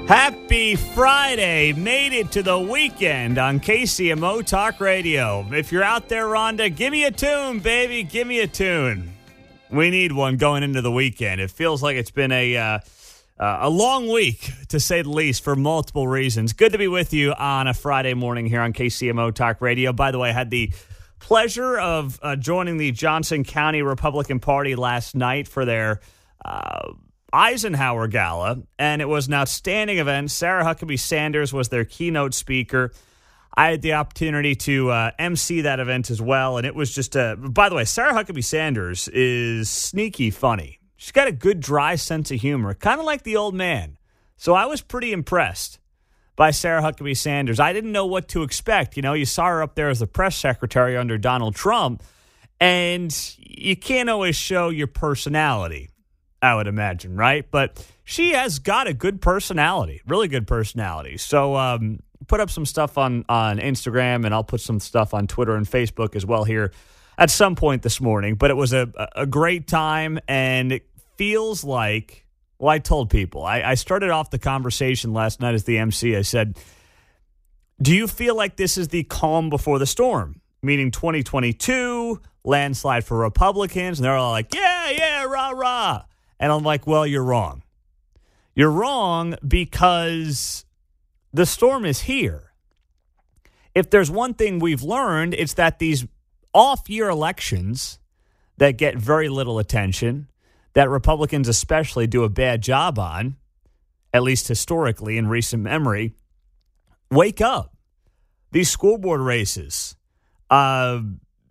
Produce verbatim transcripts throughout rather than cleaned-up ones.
Happy Friday. Made it to the weekend on K C M O Talk Radio. If you're out there, Rhonda, give me a tune, baby. Give me a tune. We need one going into the weekend. It feels like it's been a uh, uh, a long week, to say the least, for multiple reasons. Good to be with you on a Friday morning here on K C M O Talk Radio. By the way, I had the pleasure of uh, joining the Johnson County Republican Party last night for their uh Eisenhower Gala, and it was an outstanding event. Sarah Huckabee Sanders was their keynote speaker. I had the opportunity to uh, emcee that event as well, and it was just a... By the way, Sarah Huckabee Sanders is sneaky funny. She's got a good, dry sense of humor, kind of like the old man. So I was pretty impressed by Sarah Huckabee Sanders. I didn't know what to expect. You know, you saw her up there as the press secretary under Donald Trump, and you can't always show your personality, I would imagine, right? But she has got a good personality, really good personality. So um, put up some stuff on, on Instagram, and I'll put some stuff on Twitter and Facebook as well here at some point this morning. But it was a, a great time, and it feels like, well, I told people, I, I started off the conversation last night as the M C. I said, do you feel like this is the calm before the storm? Meaning twenty twenty-two, landslide for Republicans, and they're all like, yeah, yeah, rah, rah. And I'm like, well, you're wrong. You're wrong because the storm is here. If there's one thing we've learned, it's that these off-year elections that get very little attention, that Republicans especially do a bad job on, at least historically in recent memory, wake up. These school board races, uh,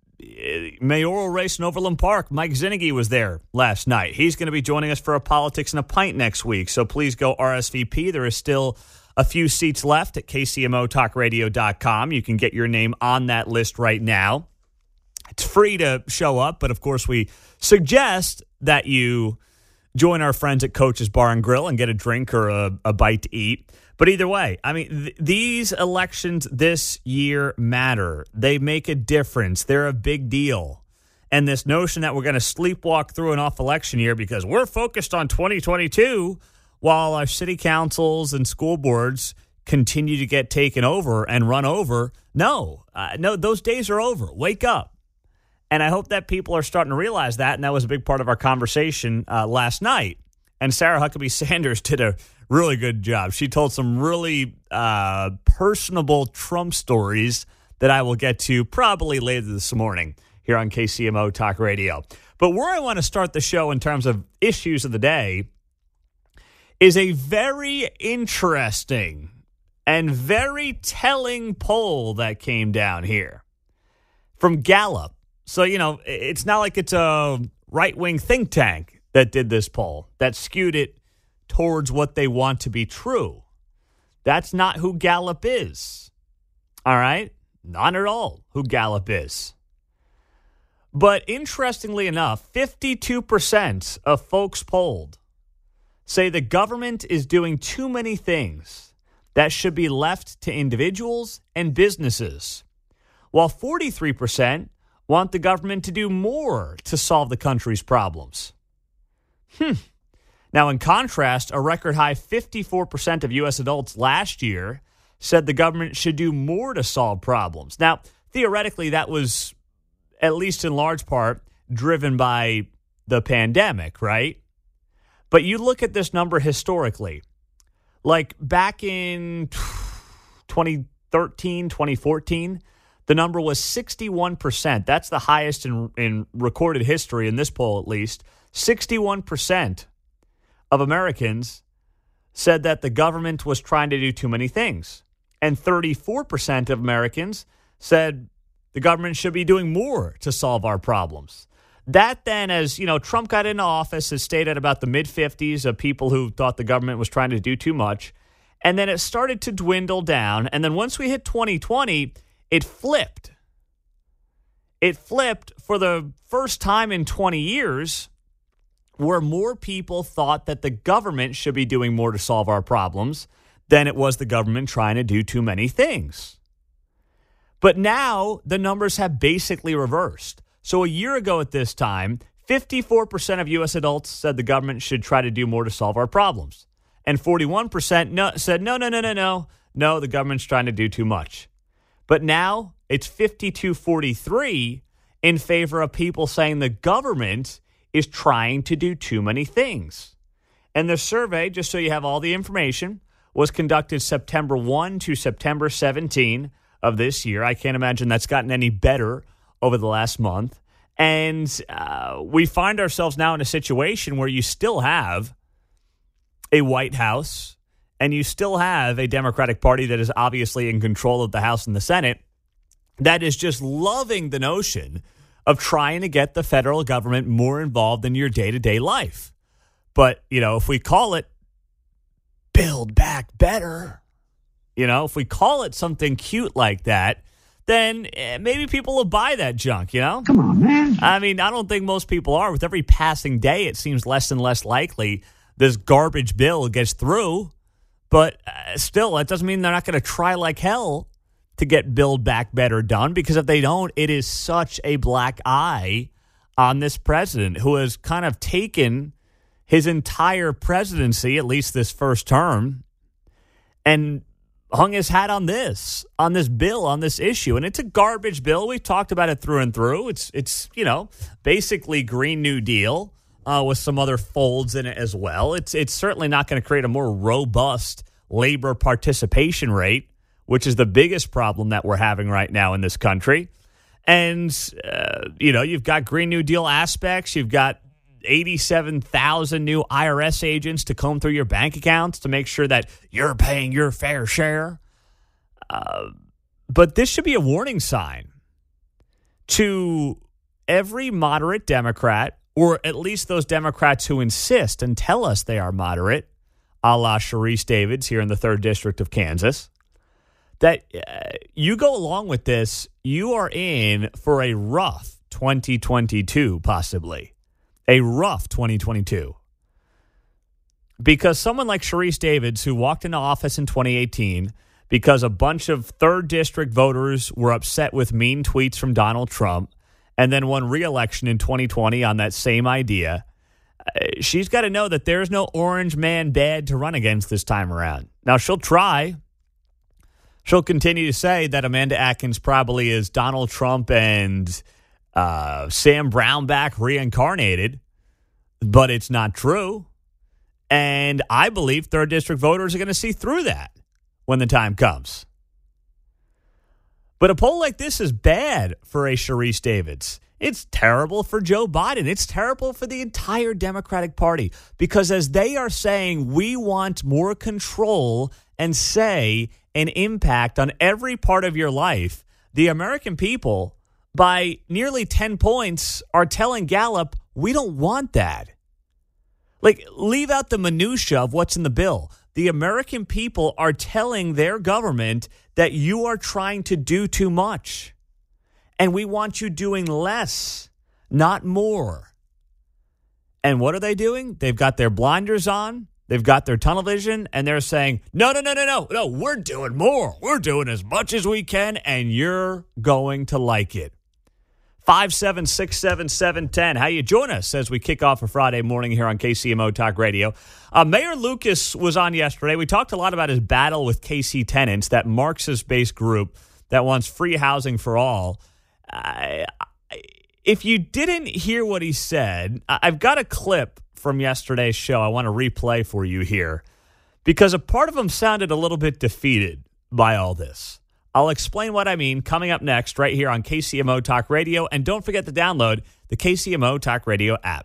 mayoral race in Overland Park. Mike Zinnigy was there last night. He's going to be joining us for a Politics and a Pint next week. So please go R S V P. There is still a few seats left at K C M O talk radio dot com. You can get your name on that list right now. It's free to show up, but of course we suggest that you join our friends at Coach's Bar and Grill and get a drink or a, a bite to eat. But either way, I mean, th- these elections this year matter. They make a difference. They're a big deal. And this notion that we're going to sleepwalk through an off election year because we're focused on twenty twenty-two while our city councils and school boards continue to get taken over and run over. No, uh, no, those days are over. Wake up. And I hope that people are starting to realize that. And that was a big part of our conversation uh, last night. And Sarah Huckabee Sanders did a really good job. She told some really uh, personable Trump stories that I will get to probably later this morning here on K C M O Talk Radio. But where I want to start the show in terms of issues of the day is a very interesting and very telling poll that came down here from Gallup. So, you know, it's not like it's a right-wing think tank that did this poll, that skewed it towards what they want to be true. That's not who Gallup is. All right? Not at all who Gallup is. But interestingly enough, fifty-two percent of folks polled say the government is doing too many things that should be left to individuals and businesses, while forty-three percent want the government to do more to solve the country's problems. Hmm. Now, in contrast, a record high fifty-four percent of U S adults last year said the government should do more to solve problems. Now, theoretically, that was, at least in large part, driven by the pandemic, right? But you look at this number historically. Like back in twenty thirteen, twenty fourteen, the number was sixty-one percent. That's the highest in, in recorded history, in this poll at least. sixty-one percent of Americans said that the government was trying to do too many things. And thirty-four percent of Americans said the government should be doing more to solve our problems. That then, as you know, Trump got into office, has stayed at about the mid-fifties of people who thought the government was trying to do too much. And then it started to dwindle down. And then once we hit twenty twenty, it flipped. It flipped for the first time in twenty years, where more people thought that the government should be doing more to solve our problems than it was the government trying to do too many things. But now the numbers have basically reversed. So a year ago at this time, fifty-four percent of U S adults said the government should try to do more to solve our problems. and forty-one percent no, said, no, no, no, no, no. No, the government's trying to do too much. But now it's fifty-two forty-three in favor of people saying the government is trying to do too many things. And the survey, just so you have all the information, was conducted September first to September seventeenth of this year. I can't imagine that's gotten any better over the last month. And uh, we find ourselves now in a situation where you still have a White House and you still have a Democratic Party that is obviously in control of the House and the Senate that is just loving the notion of trying to get the federal government more involved in your day-to-day life. But, you know, if we call it Build Back Better, you know, if we call it something cute like that, then maybe people will buy that junk, you know? Come on, man. I mean, I don't think most people are. With every passing day, it seems less and less likely this garbage bill gets through. But uh, still, that doesn't mean they're not going to try like hell to get Build Back Better done, because if they don't, it is such a black eye on this president who has kind of taken his entire presidency, at least this first term, and hung his hat on this, on this bill, on this issue. And it's a garbage bill. We've talked about it through and through. It's, it's you know, basically Green New Deal uh, with some other folds in it as well. It's, it's certainly not going to create a more robust labor participation rate, which is the biggest problem that we're having right now in this country. And, uh, you know, you've got Green New Deal aspects. You've got eighty-seven thousand new I R S agents to comb through your bank accounts to make sure that you're paying your fair share. Uh, but this should be a warning sign to every moderate Democrat, or at least those Democrats who insist and tell us they are moderate, a la Sharice Davids here in the third District of Kansas, that uh, you go along with this, you are in for a rough twenty twenty-two, possibly. A rough twenty twenty-two. Because someone like Sharice Davids, who walked into office in twenty eighteen because a bunch of third district voters were upset with mean tweets from Donald Trump, and then won re-election in twenty twenty on that same idea, she's got to know that there's no orange man bad to run against this time around. Now, she'll try. She'll continue to say that Amanda Atkins probably is Donald Trump and uh, Sam Brownback reincarnated, but it's not true. And I believe third district voters are going to see through that when the time comes. But a poll like this is bad for a Sharice Davids. It's terrible for Joe Biden. It's terrible for the entire Democratic Party, because as they are saying, we want more control and say and impact on every part of your life, the American people, by nearly ten points, are telling Gallup, we don't want that. Like, leave out the minutia of what's in the bill. The American people are telling their government that you are trying to do too much. And we want you doing less, not more. And what are they doing? They've got their blinders on. They've got their tunnel vision, and they're saying, no, no, no, no, no, no, we're doing more. We're doing as much as we can, and you're going to like it. five seven six seven seven one zero. How you join us as we kick off a Friday morning here on K C M O Talk Radio. Uh, Mayor Lucas was on yesterday. We talked a lot about his battle with K C Tenants, that Marxist-based group that wants free housing for all. I, I, if you didn't hear what he said, I've got a clip from yesterday's show I want to replay for you here, because a part of him sounded a little bit defeated by all this. I'll explain what I mean coming up next right here on K C M O Talk Radio. And don't forget to download the K C M O Talk Radio app.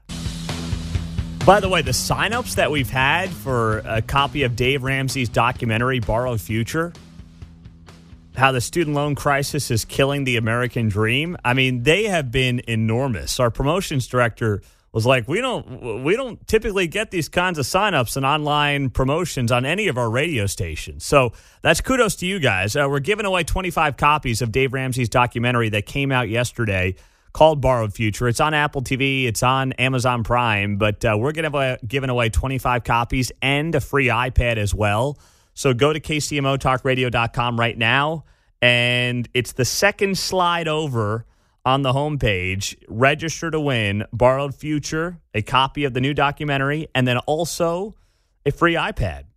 By the way, the signups that we've had for a copy of Dave Ramsey's documentary, Borrowed Future, how the student loan crisis is killing the American dream, I mean, they have been enormous. Our promotions director was like, we don't we don't typically get these kinds of signups and online promotions on any of our radio stations. So that's kudos to you guys. Uh, we're giving away twenty-five copies of Dave Ramsey's documentary that came out yesterday called Borrowed Future. It's on Apple T V. It's on Amazon Prime. But uh, we're going to be giving away twenty-five copies and a free iPad as well. So go to K C M O talk radio dot com right now. And it's the second slide over on the homepage. Register to win Borrowed Future, a copy of the new documentary, and then also a free iPad.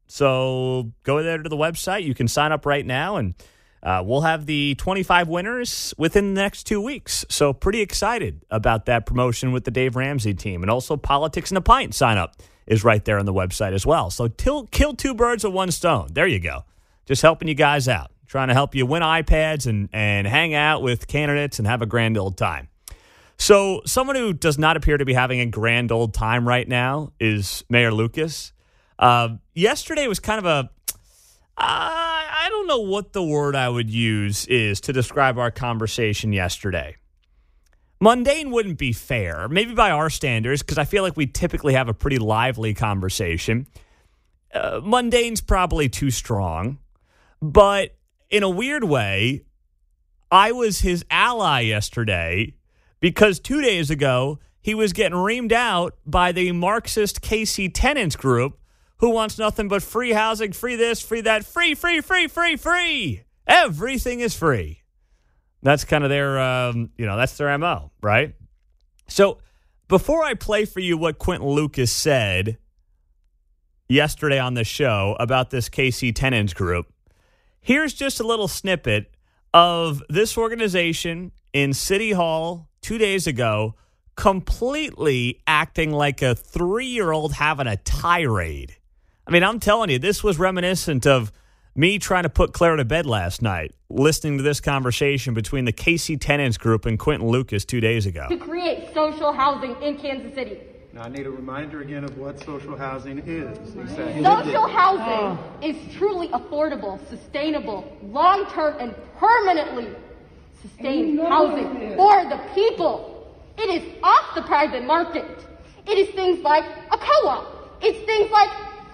So go there to the website. You can sign up right now, and uh, we'll have the twenty-five winners within the next two weeks. So pretty excited about that promotion with the Dave Ramsey team. And also Politics in a Pint sign up is right there on the website as well. So till, kill two birds with one stone. There you go. Just helping you guys out. Trying to help you win iPads and, and hang out with candidates and have a grand old time. So someone who does not appear to be having a grand old time right now is Mayor Lucas. Uh, yesterday was kind of a, uh, I don't know what the word I would use is to describe our conversation yesterday. Mundane wouldn't be fair, maybe by our standards, because I feel like we typically have a pretty lively conversation. Uh, mundane's probably too strong, but in a weird way, I was his ally yesterday because two days ago, he was getting reamed out by the Marxist K C Tenants group who wants nothing but free housing, free this, free that, free, free, free, free, free. Everything is free. That's kind of their, um, you know, that's their M O, right? So before I play for you what Quinton Lucas said yesterday on the show about this K C Tenants group, here's just a little snippet of this organization in City Hall two days ago completely acting like a three-year-old having a tirade. I mean, I'm telling you, this was reminiscent of me trying to put Claire to bed last night, listening to this conversation between the K C Tenants group and Quinton Lucas two days ago. To create social housing in Kansas City. Now, I need a reminder again of what social housing is. Exactly. Social housing is truly affordable, sustainable, long-term, and permanently sustained housing for the people. It is off the private market. It is things like a co-op. It's things like...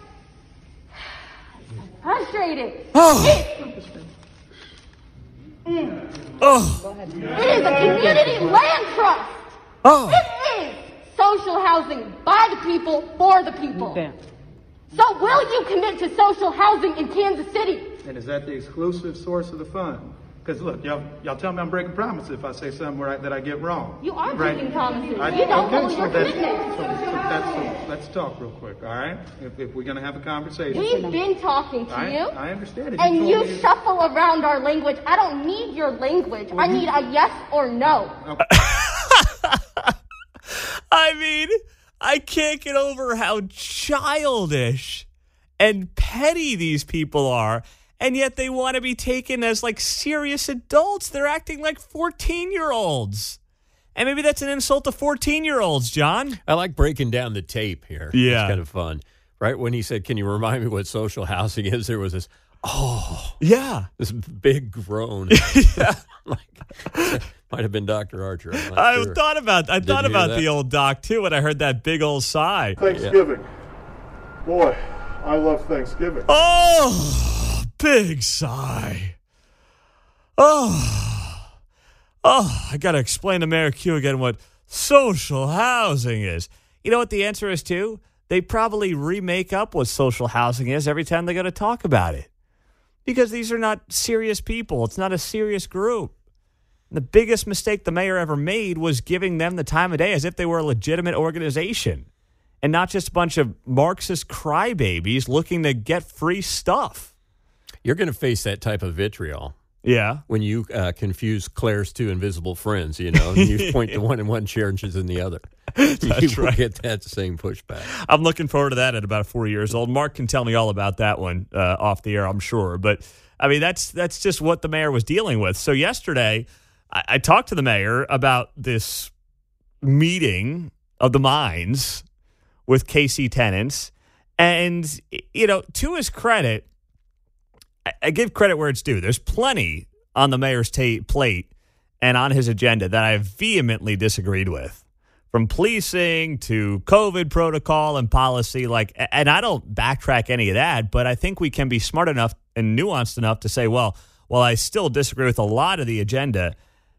frustrated. Oh. It, mm. Oh. It is a community land trust. Oh. It is social housing by the people, for the people. So will you commit to social housing in Kansas City? And is that the exclusive source of the fund? Because look, y'all, y'all tell me I'm breaking promises if I say something where I, that I get wrong. You are right? breaking promises. I, you don't okay, hold so your that's, commitments. So, so that's, so let's talk real quick, all right? If, if we're going to have a conversation. We've been talking to I, you. I understand it. And you, you me shuffle around our language. I don't need your language. I need a yes or no. Okay. I mean, I can't get over how childish and petty these people are, and yet they want to be taken as like serious adults. They're acting like fourteen-year-olds. And maybe that's an insult to fourteen-year-olds, John. I like breaking down the tape here. Yeah. It's kind of fun. Right when he said, can you remind me what social housing is, there was this, oh. Yeah. This big groan. Yeah. like, might have been Doctor Archer. I'm not I sure. thought about I Did thought you hear about that? the old doc, too, when I heard that big old sigh. Thanksgiving. Boy, I love Thanksgiving. Oh, big sigh. Oh, oh, I got to explain to Mayor Q again what social housing is. You know what the answer is, too? They probably remake up what social housing is every time they go to talk about it. Because these are not serious people. It's not a serious group. The biggest mistake the mayor ever made was giving them the time of day as if they were a legitimate organization and not just a bunch of Marxist crybabies looking to get free stuff. You're going to face that type of vitriol. Yeah. When you uh, confuse Claire's two invisible friends, you know, and you point to one in one chair and she's in the other. That's you right. get that same pushback. I'm looking forward to that at about four years old. Mark can tell me all about that one uh, off the air, I'm sure. But, I mean, that's that's just what the mayor was dealing with. So yesterday, I, I talked to the mayor about this meeting of the minds with K C Tenants. And, you know, to his credit, I, I give credit where it's due. There's plenty on the mayor's ta- plate and on his agenda that I vehemently disagreed with. From policing to COVID protocol and policy, like, and I don't backtrack any of that, but I think we can be smart enough and nuanced enough to say, well, while I still disagree with a lot of the agenda,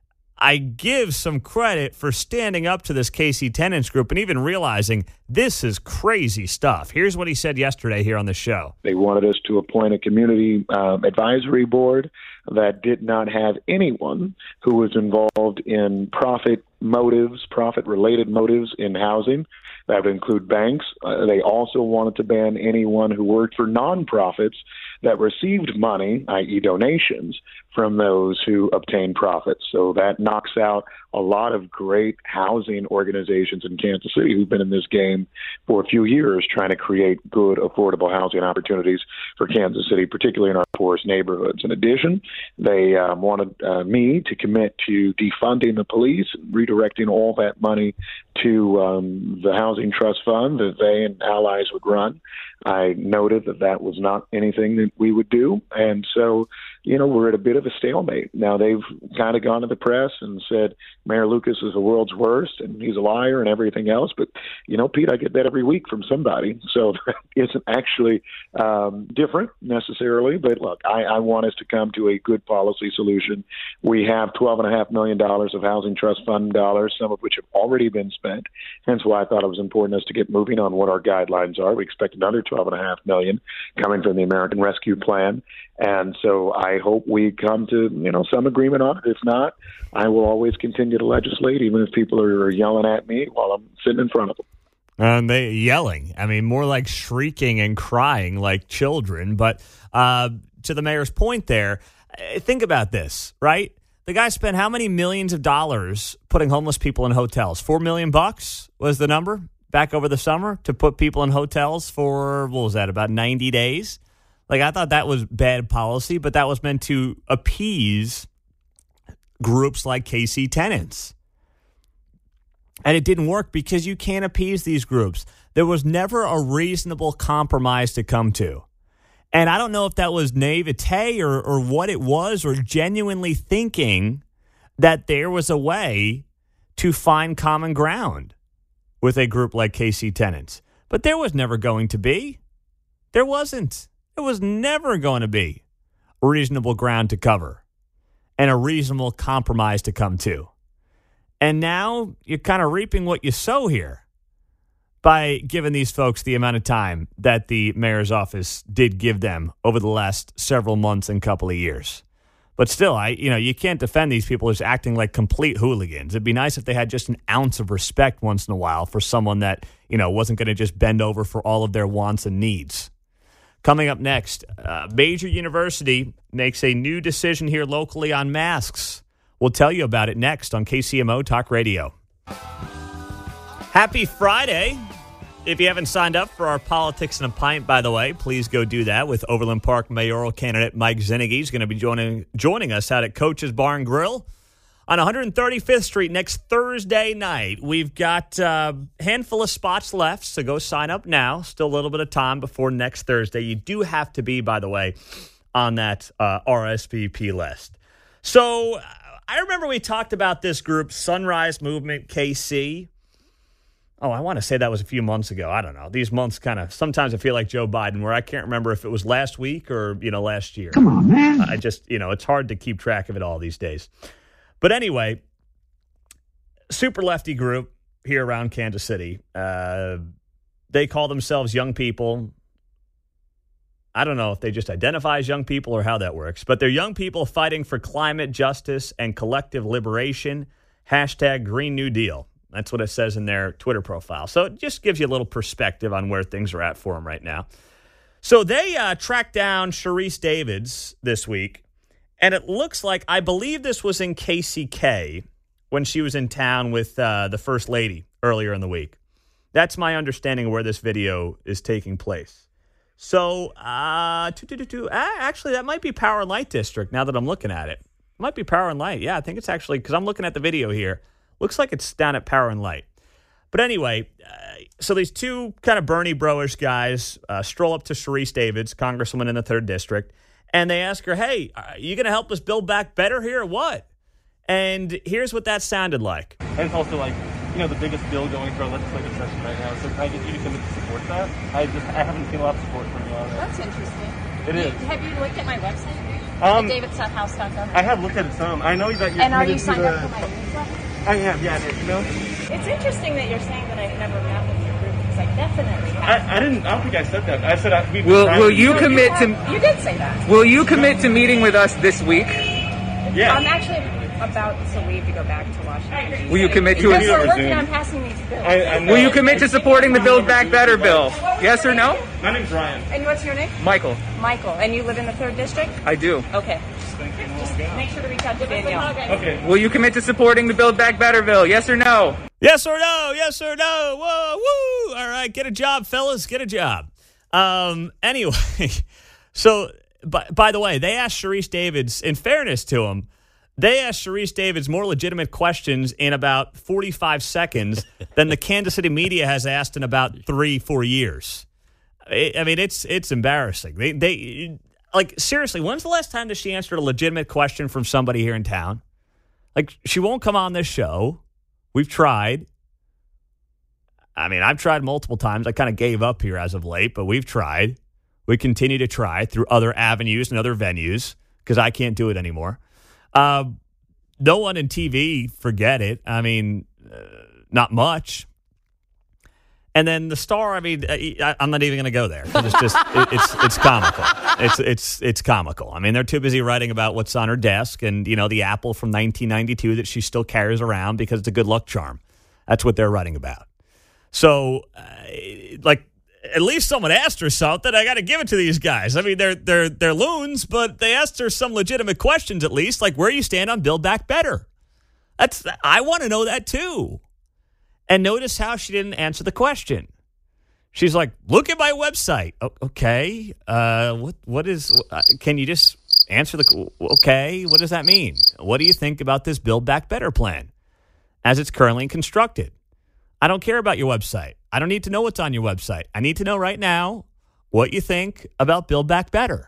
I give some credit for standing up to this K C Tenants group and even realizing this is crazy stuff. Here's what he said yesterday here on the show. They wanted us to appoint a community um, advisory board that did not have anyone who was involved in profit motives, profit-related motives in housing. That would include banks. Uh, they also wanted to ban anyone who worked for nonprofits that received money, that is donations, from those who obtained profits. So that knocks out a lot of great housing organizations in Kansas City who've been in this game for a few years trying to create good, affordable housing opportunities for Kansas City, particularly in our poorest neighborhoods. In addition, they um, wanted uh, me to commit to defunding the police and redirecting all that money to um, the Housing Trust Fund that they and allies would run. I noted that that was not anything that we would do. And so, you know, we're at a bit of a stalemate. Now, they've kind of gone to the press and said Mayor Lucas is the world's worst and he's a liar and everything else. But, you know, Pete, I get that every week from somebody. So that isn't actually um, different necessarily. But look, I, I want us to come to a good policy solution. We have twelve point five million dollars of Housing Trust Fund dollars, some of which have already been spent. Hence why I thought it was important us to get moving on what our guidelines are. We expect another twelve point five million dollars coming from the American Rescue Plan. And so I hope we come to, you know, some agreement on it. If not, I will always continue to legislate, even if people are yelling at me while I'm sitting in front of them. And they yelling. I mean, more like shrieking and crying like children. But uh, to the mayor's point there, think about this, right? The guy spent how many millions of dollars putting homeless people in hotels? Four million bucks was the number back over the summer to put people in hotels for, what was that, about ninety days? Like, I thought that was bad policy, but that was meant to appease groups like K C Tenants. And it didn't work because you can't appease these groups. There was never a reasonable compromise to come to. And I don't know if that was naivete or, or what it was, or genuinely thinking that there was a way to find common ground with a group like K C Tenants. But there was never going to be. There wasn't. It was never going to be a reasonable ground to cover and a reasonable compromise to come to. And now you're kind of reaping what you sow here by giving these folks the amount of time that the mayor's office did give them over the last several months and couple of years. But still, I, you know, you can't defend these people as acting like complete hooligans. It'd be nice if they had just an ounce of respect once in a while for someone that, you know, wasn't going to just bend over for all of their wants and needs. Coming up next, a major university makes a new decision here locally on masks. We'll tell you about it next on K C M O Talk Radio. Happy Friday. If you haven't signed up for our Politics in a Pint, by the way, please go do that with Overland Park mayoral candidate Mike Zinnigy. He's going to be joining joining us out at Coach's Bar and Grill on one hundred thirty-fifth Street next Thursday night. We've got a handful of spots left, so go sign up now. Still a little bit of time before next Thursday. You do have to be, by the way, on that uh, R S V P list. So I remember we talked about this group, Sunrise Movement K C. Oh, I want to say that was a few months ago. I don't know. These months kind of, sometimes I feel like Joe Biden, where I can't remember if it was last week or, you know, last year. Come on, man. I just, you know, it's hard to keep track of it all these days. But anyway, super lefty group here around Kansas City. Uh, they call themselves young people. I don't know if they just identify as young people or how that works, but they're young people fighting for climate justice and collective liberation. Hashtag Green New Deal. That's what it says in their Twitter profile. So it just gives you a little perspective on where things are at for them right now. So they uh, tracked down Sharice Davids this week, and it looks like, I believe this was in K C K when she was in town with uh, the First Lady earlier in the week. That's my understanding of where this video is taking place. So, uh, actually, that might be Power and Light District now that I'm looking at it. It might be Power and Light. Yeah, I think it's actually, because I'm looking at the video here. Looks like it's down at Power and Light. But anyway, uh, so these two kind of Bernie bro-ish guys uh, stroll up to Sharice Davids, congresswoman in the third District, and they ask her, hey, are you going to help us build back better here or what? And here's what that sounded like. And it's also like, you know, the biggest bill going through our legislative session right now. So can I get you to commit to support that? I just I haven't seen a lot of support from you on that. That's interesting. It is. Have you looked at my website? Um, at david seth house dot gov? I have looked at it some. I know that you're And are you committed to signed the- up for my newsletter? I am, yeah, you know? It's interesting that you're saying that I've never met with your group, because I definitely have. I, I didn't, I don't think I said that. I said I, we've Will been Will trying you to- commit you to have- You did say that. Will you commit to meeting with us this week? Yeah. I'm actually about to leave to go back to Washington, D C Will you commit to Because it? we're working Zoom. on passing these bills. I, I know. Will you commit to supporting the Build Back Better bill? Yes or no? My name's Ryan. And what's your name? Michael, Michael. And you live in the third district? I do. Okay. Just make sure to reach out to Danielle. Okay. Will you commit to supporting the Build Back Better bill? Yes or no? Yes or no? Yes or no? Whoa, woo! All right, get a job, fellas. Get a job. Um. Anyway, so by, by the way, they asked Sharice Davids, in fairness to him, they asked Sharice Davids more legitimate questions in about forty-five seconds than the Kansas City media has asked in about three, four years. I, I mean, it's it's embarrassing. They they like seriously. When's the last time that she answered a legitimate question from somebody here in town? Like, she won't come on this show. We've tried. I mean, I've tried multiple times. I kind of gave up here as of late, but we've tried. We continue to try through other avenues and other venues because I can't do it anymore. Uh, no one in T V, forget it. I mean, uh, not much. And then the Star, I mean, I, I'm not even going to go there. It's just, it, it's it's comical. It's it's it's comical. I mean, they're too busy writing about what's on her desk and, you know, the apple from nineteen ninety-two that she still carries around because it's a good luck charm. That's what they're writing about. So, uh, like, at least someone asked her something. I got to give it to these guys. I mean, they're they're they're loons, but they asked her some legitimate questions at least, like where you stand on Build Back Better. That's I want to know that too. And notice how she didn't answer the question. She's like, "Look at my website." O- okay, uh, what what is? Uh, can you just answer the? Okay, what does that mean? What do you think about this Build Back Better plan as it's currently constructed? I don't care about your website. I don't need to know what's on your website. I need to know right now what you think about Build Back Better,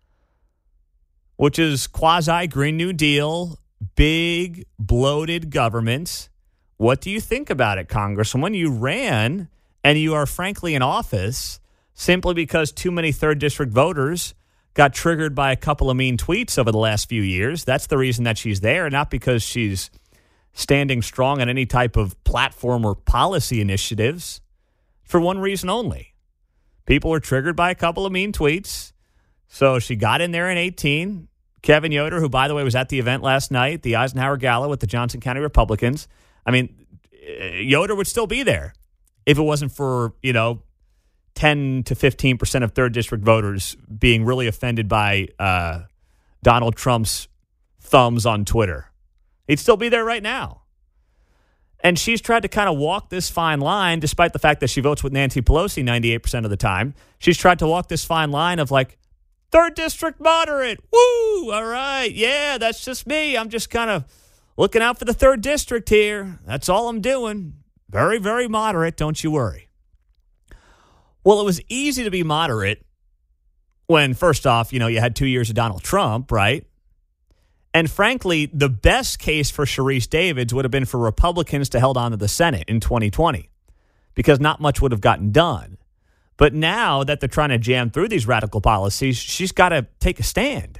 which is quasi Green New Deal, big bloated government. What do you think about it, Congresswoman? You ran, and you are frankly in office simply because too many third district voters got triggered by a couple of mean tweets over the last few years. That's the reason that she's there, not because she's standing strong on any type of platform or policy initiatives, for one reason only. People were triggered by a couple of mean tweets, so she got in there in eighteen. Kevin Yoder, who, by the way, was at the event last night, the Eisenhower Gala with the Johnson County Republicans, I mean, Yoder would still be there if it wasn't for, you know, ten to fifteen percent of third district voters being really offended by uh, Donald Trump's thumbs on Twitter. He'd still be there right now. And she's tried to kind of walk this fine line, despite the fact that she votes with Nancy Pelosi ninety-eight percent of the time. She's tried to walk this fine line of like, third district moderate. Woo! All right. Yeah, that's just me. I'm just kind of looking out for the third district here. That's all I'm doing. Very, very moderate. Don't you worry. Well, it was easy to be moderate when, first off, you know, you had two years of Donald Trump, right? And frankly, the best case for Sharice Davids would have been for Republicans to hold on to the Senate in twenty twenty because not much would have gotten done. But now that they're trying to jam through these radical policies, she's got to take a stand.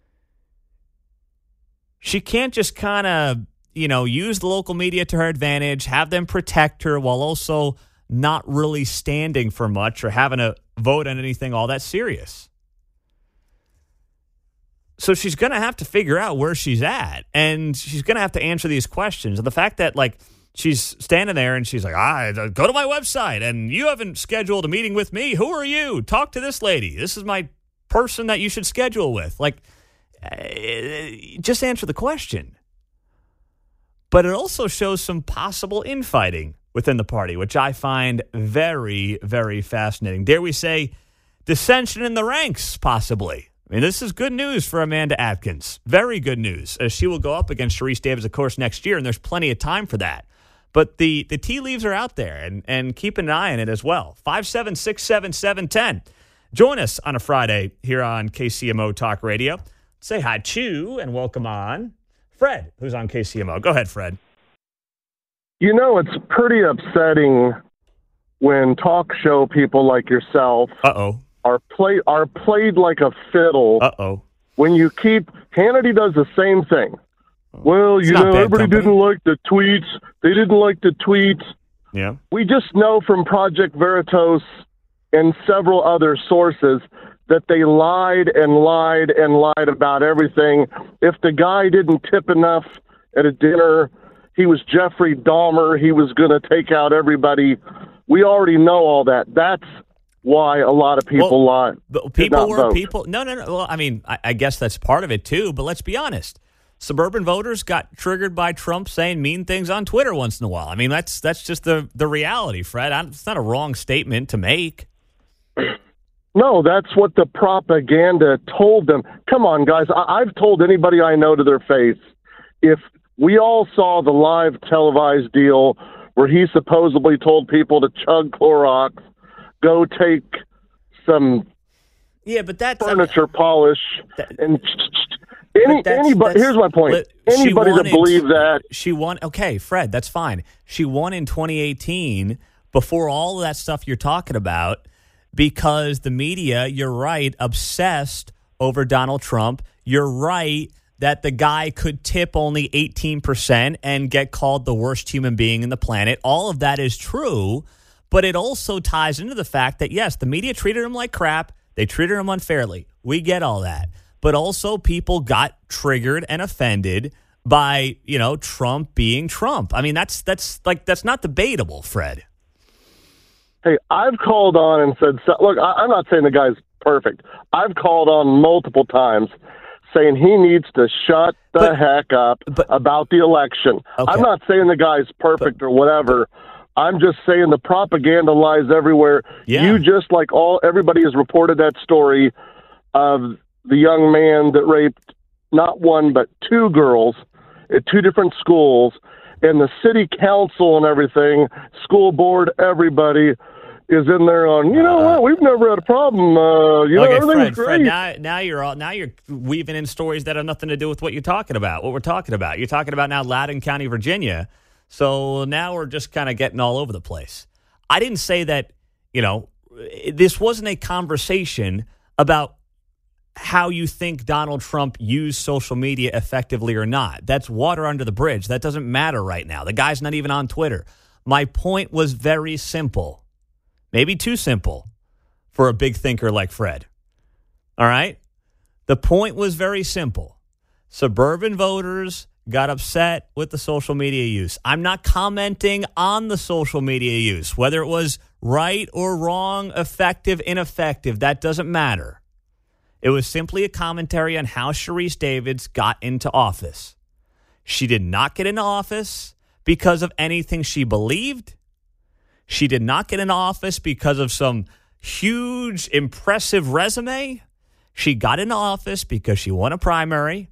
She can't just kind of, you know, use the local media to her advantage, have them protect her while also not really standing for much or having a vote on anything all that serious. So she's going to have to figure out where she's at, and she's going to have to answer these questions. And the fact that, like, she's standing there and she's like, ah, go to my website, and you haven't scheduled a meeting with me. Who are you? Talk to this lady. This is my person that you should schedule with. Like, uh, just answer the question. But it also shows some possible infighting within the party, which I find very, very fascinating. Dare we say dissension in the ranks, possibly. I mean, this is good news for Amanda Atkins. Very good news, as she will go up against Sharice Davids, of course, next year, and there's plenty of time for that. But the, the tea leaves are out there, and, and keep an eye on it as well. five seven six seven seven one zero. Join us on a Friday here on K C M O Talk Radio. Say hi, Chew, and welcome on Fred, who's on K C M O. Go ahead, Fred. You know, it's pretty upsetting when talk show people like yourself Uh-oh. are play are played like a fiddle. Uh-oh. When you keep Hannity does the same thing. Well, It's you not know, bad everybody company. didn't like the tweets. They didn't like the tweets. Yeah. We just know from Project Veritas and several other sources that they lied and lied and lied about everything. If the guy didn't tip enough at a dinner, he was Jeffrey Dahmer. He was going to take out everybody. We already know all that. That's why a lot of people Well, lie. But did people not were vote. people. No, no, no. Well, I mean, I, I guess that's part of it too. But let's be honest. Suburban voters got triggered by Trump saying mean things on Twitter once in a while. I mean, that's that's just the the reality, Fred. I, it's not a wrong statement to make. No, that's what the propaganda told them. Come on, guys. I- I've told anybody I know to their face, if we all saw the live televised deal where he supposedly told people to chug Clorox, go take some Yeah, but that's furniture polish, that- and any, that's- anybody. that's- Here's my point. Let- she Anybody wanted- that believe that. She won. Okay, Fred, that's fine. She won in twenty eighteen before all of that stuff you're talking about because the media, you're right, obsessed over Donald Trump. You're right that the guy could tip only eighteen percent and get called the worst human being in the planet. All of that is true, but it also ties into the fact that, yes, the media treated him like crap. They treated him unfairly. We get all that. But also people got triggered and offended by, you know, Trump being Trump. I mean, that's that's like that's not debatable, Fred. Hey, I've called on and said, so, look, I, I'm not saying the guy's perfect. I've called on multiple times saying he needs to shut the But- heck up but- about the election. Okay. I'm not saying the guy's perfect or whatever. I'm just saying the propaganda lies everywhere. Yeah. You just like all everybody has reported that story of the young man that raped not one but two girls at two different schools, and the city council and everything, school board, everybody is in there on, you know Uh, what, we've never had a problem. Uh, you know, Okay, everything's Fred, great. Fred, now, now you're all now you're weaving in stories that have nothing to do with what you're talking about. What we're talking about, you're talking about now Loudoun County, Virginia. So now we're just kind of getting all over the place. I didn't say that. You know, this wasn't a conversation about how you think Donald Trump used social media effectively or not. That's water under the bridge. That doesn't matter right now. The guy's not even on Twitter. My point was very simple, maybe too simple for a big thinker like Fred. All right? The point was very simple. Suburban voters got upset with the social media use. I'm not commenting on the social media use, whether it was right or wrong, effective, ineffective. That doesn't matter. It was simply a commentary on how Sharice Davids got into office. She did not get into office because of anything she believed. She did not get into office because of some huge, impressive resume. She got into office because she won a primary.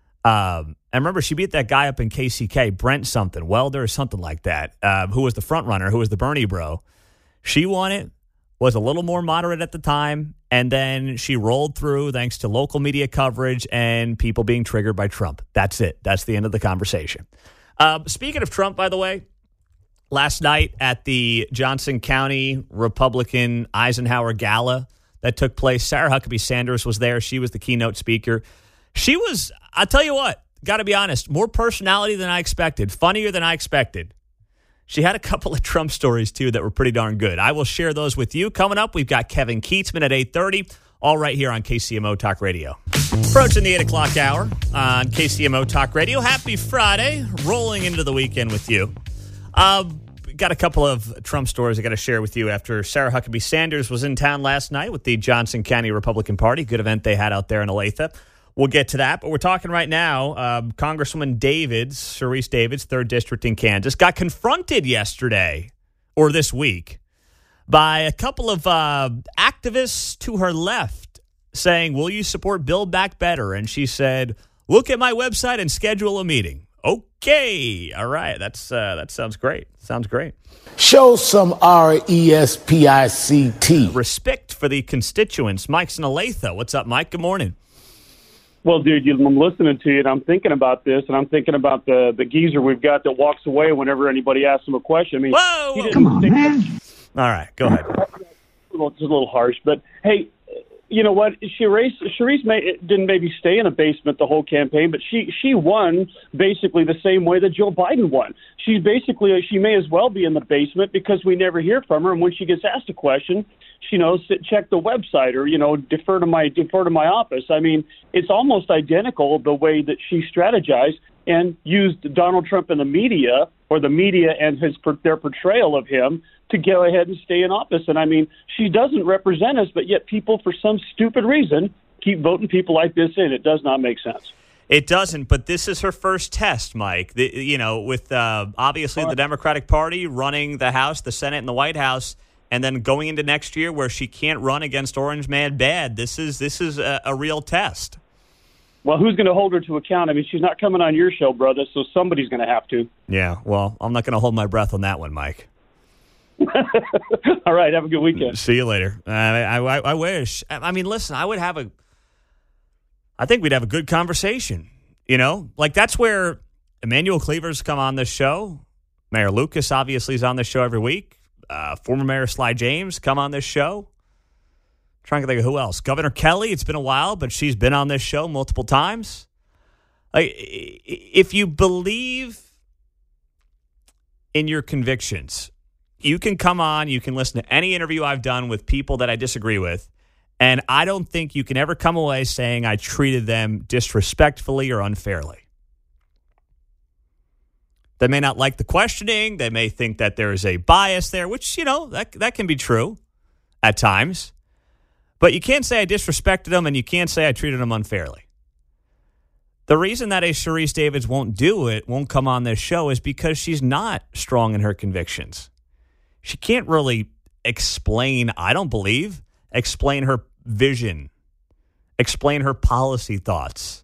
Um, and remember, she beat that guy up in K C K, Brent something, Welder or something like that, uh, who was the front runner, who was the Bernie bro. She won it, was a little more moderate at the time, and then she rolled through thanks to local media coverage and people being triggered by Trump. That's it. That's the end of the conversation. Uh, speaking of Trump, by the way, last night at the Johnson County Republican Eisenhower Gala that took place, Sarah Huckabee Sanders was there. She was the keynote speaker. She was, I'll tell you what, got to be honest, more personality than I expected, funnier than I expected. She had a couple of Trump stories, too, that were pretty darn good. I will share those with you. Coming up, we've got Kevin Keatsman at eight thirty, all right here on K C M O Talk Radio. Approaching the eight o'clock hour on K C M O Talk Radio. Happy Friday, rolling into the weekend with you. Uh, got a couple of Trump stories I got to share with you after Sarah Huckabee Sanders was in town last night with the Johnson County Republican Party. Good event they had out there in Olathe. We'll get to that, but we're talking right now. Uh, Congresswoman Davids, Sharice Davids, third District in Kansas, got confronted yesterday, or this week, by a couple of uh, activists to her left saying, will you support Build Back Better? And she said, look at my website and schedule a meeting. Okay. All right. That's uh, that sounds great. Sounds great. Show some R E S P I C T. Respect for the constituents. Mike's in Olathe. What's up, Mike? Good morning. Well, dude, you, I'm listening to you, and I'm thinking about this, and I'm thinking about the, the geezer we've got that walks away whenever anybody asks him a question. I mean, whoa, he whoa. come on, man. All right, go ahead. Well, it's a little harsh, but hey, you know what? Sharice, Sharice may, didn't maybe stay in a basement the whole campaign, but she she won basically the same way that Joe Biden won. She's basically, she may as well be in the basement because we never hear from her. And when she gets asked a question, she knows to check the website or, you know, defer to my defer to my office. I mean, it's almost identical the way that she strategized and used Donald Trump and the media, or the media and his their portrayal of him, to go ahead and stay in office. And I mean, she doesn't represent us, but yet people, for some stupid reason, keep voting people like this in. It does not make sense. It doesn't, but this is her first test, Mike. The, you know, with uh, obviously the Democratic Party running the House, the Senate, and the White House, and then going into next year where she can't run against Orange Man Bad. This is this is a, a real test. Well, who's going to hold her to account? I mean, she's not coming on your show, brother, so somebody's going to have to. Yeah, well, I'm not going to hold my breath on that one, Mike. All right, have a good weekend. See you later. Uh, I, I, I wish. I mean, listen, I would have a – I think we'd have a good conversation, you know? Like, that's where Emmanuel Cleaver's come on this show. Mayor Lucas obviously is on this show every week. Uh, former Mayor Sly James come on this show. Trying to think of who else. Governor Kelly, it's been a while, but she's been on this show multiple times. Like, if you believe in your convictions, you can come on, you can listen to any interview I've done with people that I disagree with, and I don't think you can ever come away saying I treated them disrespectfully or unfairly. They may not like the questioning. They may think that there is a bias there, which, you know, that that can be true at times. But you can't say I disrespected them, and you can't say I treated them unfairly. The reason that a Sharice Davids won't do it, won't come on this show, is because she's not strong in her convictions. She can't really explain, I don't believe, explain her vision, explain her policy thoughts.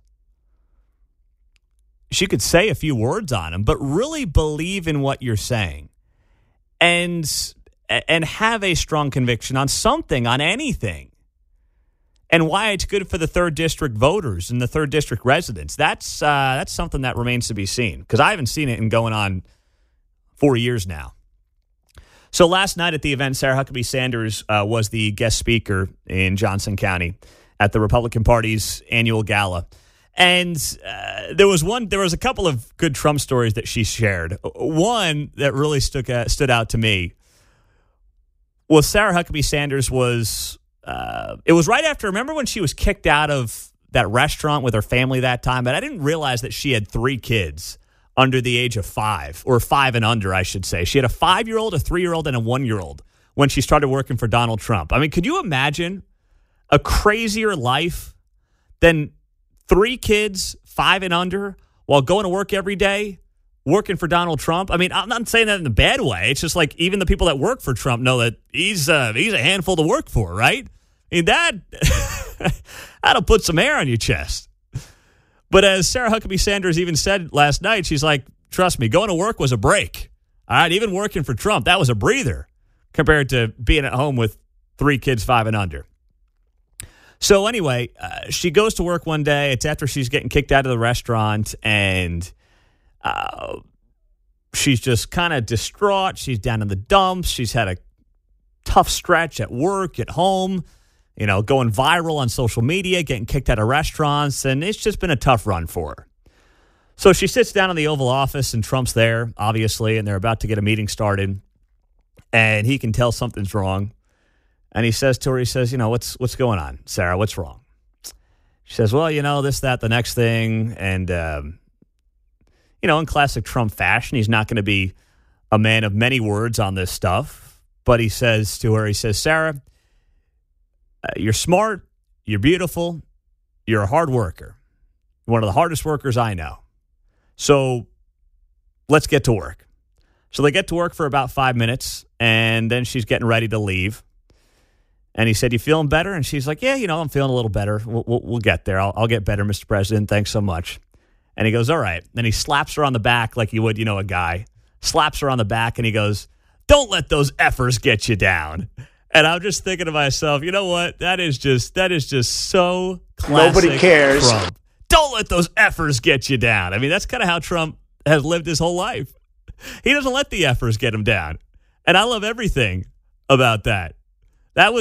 She could say a few words on them, but really believe in what you're saying and, and have a strong conviction on something, on anything. And why it's good for the third district voters and the third district residents. That's uh, that's something that remains to be seen, because I haven't seen it in going on four years now. So last night at the event, Sarah Huckabee Sanders uh, was the guest speaker in Johnson County at the Republican Party's annual gala. And uh, there was one, there was a couple of good Trump stories that she shared. One that really stood, uh, stood out to me was Sarah Huckabee Sanders was... Uh, it was right after, remember when she was kicked out of that restaurant with her family that time? But I didn't realize that she had three kids under the age of five, or five and under, I should say. She had a five-year-old, a three-year-old, and a one-year-old when she started working for Donald Trump. I mean, could you imagine a crazier life than three kids, five and under, while going to work every day, working for Donald Trump? I mean, I'm not saying that in a bad way. It's just like even the people that work for Trump know that he's uh, he's a handful to work for, right? I mean, that, that'll put some hair on your chest. But as Sarah Huckabee Sanders even said last night, she's like, trust me, going to work was a break. All right, even working for Trump, that was a breather compared to being at home with three kids, five and under. So anyway, uh, she goes to work one day. It's after she's getting kicked out of the restaurant, and uh, she's just kind of distraught. She's down in the dumps. She's had a tough stretch at work, at home, you know, going viral on social media, getting kicked out of restaurants, and it's just been a tough run for her. So she sits down in the Oval Office, and Trump's there, obviously, and they're about to get a meeting started, and he can tell something's wrong. And he says to her, he says, you know, what's what's going on, Sarah? What's wrong? She says, well, you know, this, that, the next thing. And, um, you know, in classic Trump fashion, he's not going to be a man of many words on this stuff. But he says to her, he says, Sarah, uh, you're smart, you're beautiful, you're a hard worker. One of the hardest workers I know. So let's get to work. So they get to work for about five minutes, and then she's getting ready to leave. And he said, you feeling better? And she's like, yeah, you know, I'm feeling a little better. We'll, we'll, we'll get there. I'll, I'll get better, Mister President. Thanks so much. And he goes, all right. Then he slaps her on the back like you would, you know, a guy. Slaps her on the back, and he goes, don't let those effers get you down. And I'm just thinking to myself, you know what? That is just that is just so classic. Nobody cares. Trump. Don't let those effers get you down. I mean, that's kind of how Trump has lived his whole life. He doesn't let the effers get him down. And I love everything about that. That was the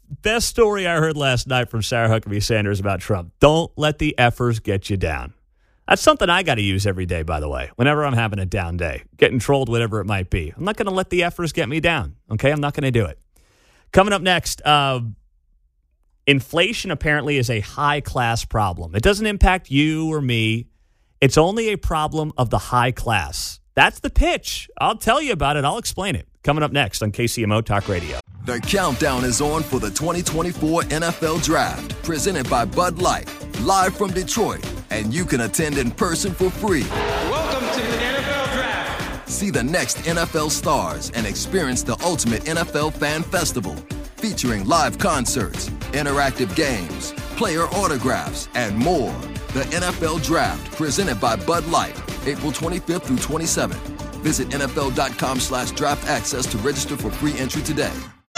best story I heard last night from Sarah Huckabee Sanders about Trump. Don't let the effers get you down. That's something I got to use every day, by the way, whenever I'm having a down day, getting trolled, whatever it might be. I'm not going to let the effers get me down, okay? I'm not going to do it. Coming up next, uh, inflation apparently is a high-class problem. It doesn't impact you or me. It's only a problem of the high class. That's the pitch. I'll tell you about it. I'll explain it. Coming up next on K C M O Talk Radio. The countdown is on for the twenty twenty-four N F L Draft, presented by Bud Light, live from Detroit, and you can attend in person for free. Welcome to the N F L Draft. See the next N F L stars and experience the ultimate N F L fan festival, featuring live concerts, interactive games, player autographs, and more. The N F L Draft, presented by Bud Light, April twenty-fifth through twenty-seventh. Visit N F L dot com slash draft access to register for free entry today.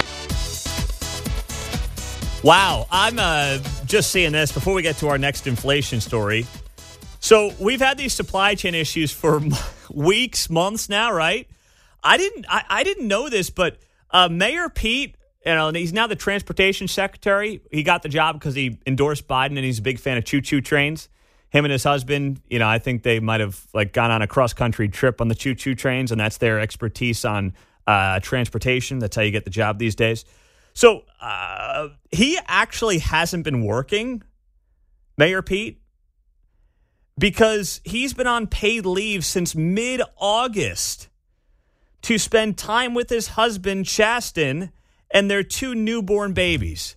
Wow, I'm uh, just seeing this before we get to our next inflation story. So we've had these supply chain issues for weeks, months now, right? I didn't, I, I didn't know this, but uh, Mayor Pete, you know, he's now the transportation secretary. He got the job because he endorsed Biden, and he's a big fan of choo-choo trains. Him and his husband, you know, I think they might have like gone on a cross-country trip on the choo-choo trains, and that's their expertise on uh, transportation. That's how you get the job these days. So uh, he actually hasn't been working, Mayor Pete, because he's been on paid leave since mid-August to spend time with his husband, Chasten, and their two newborn babies.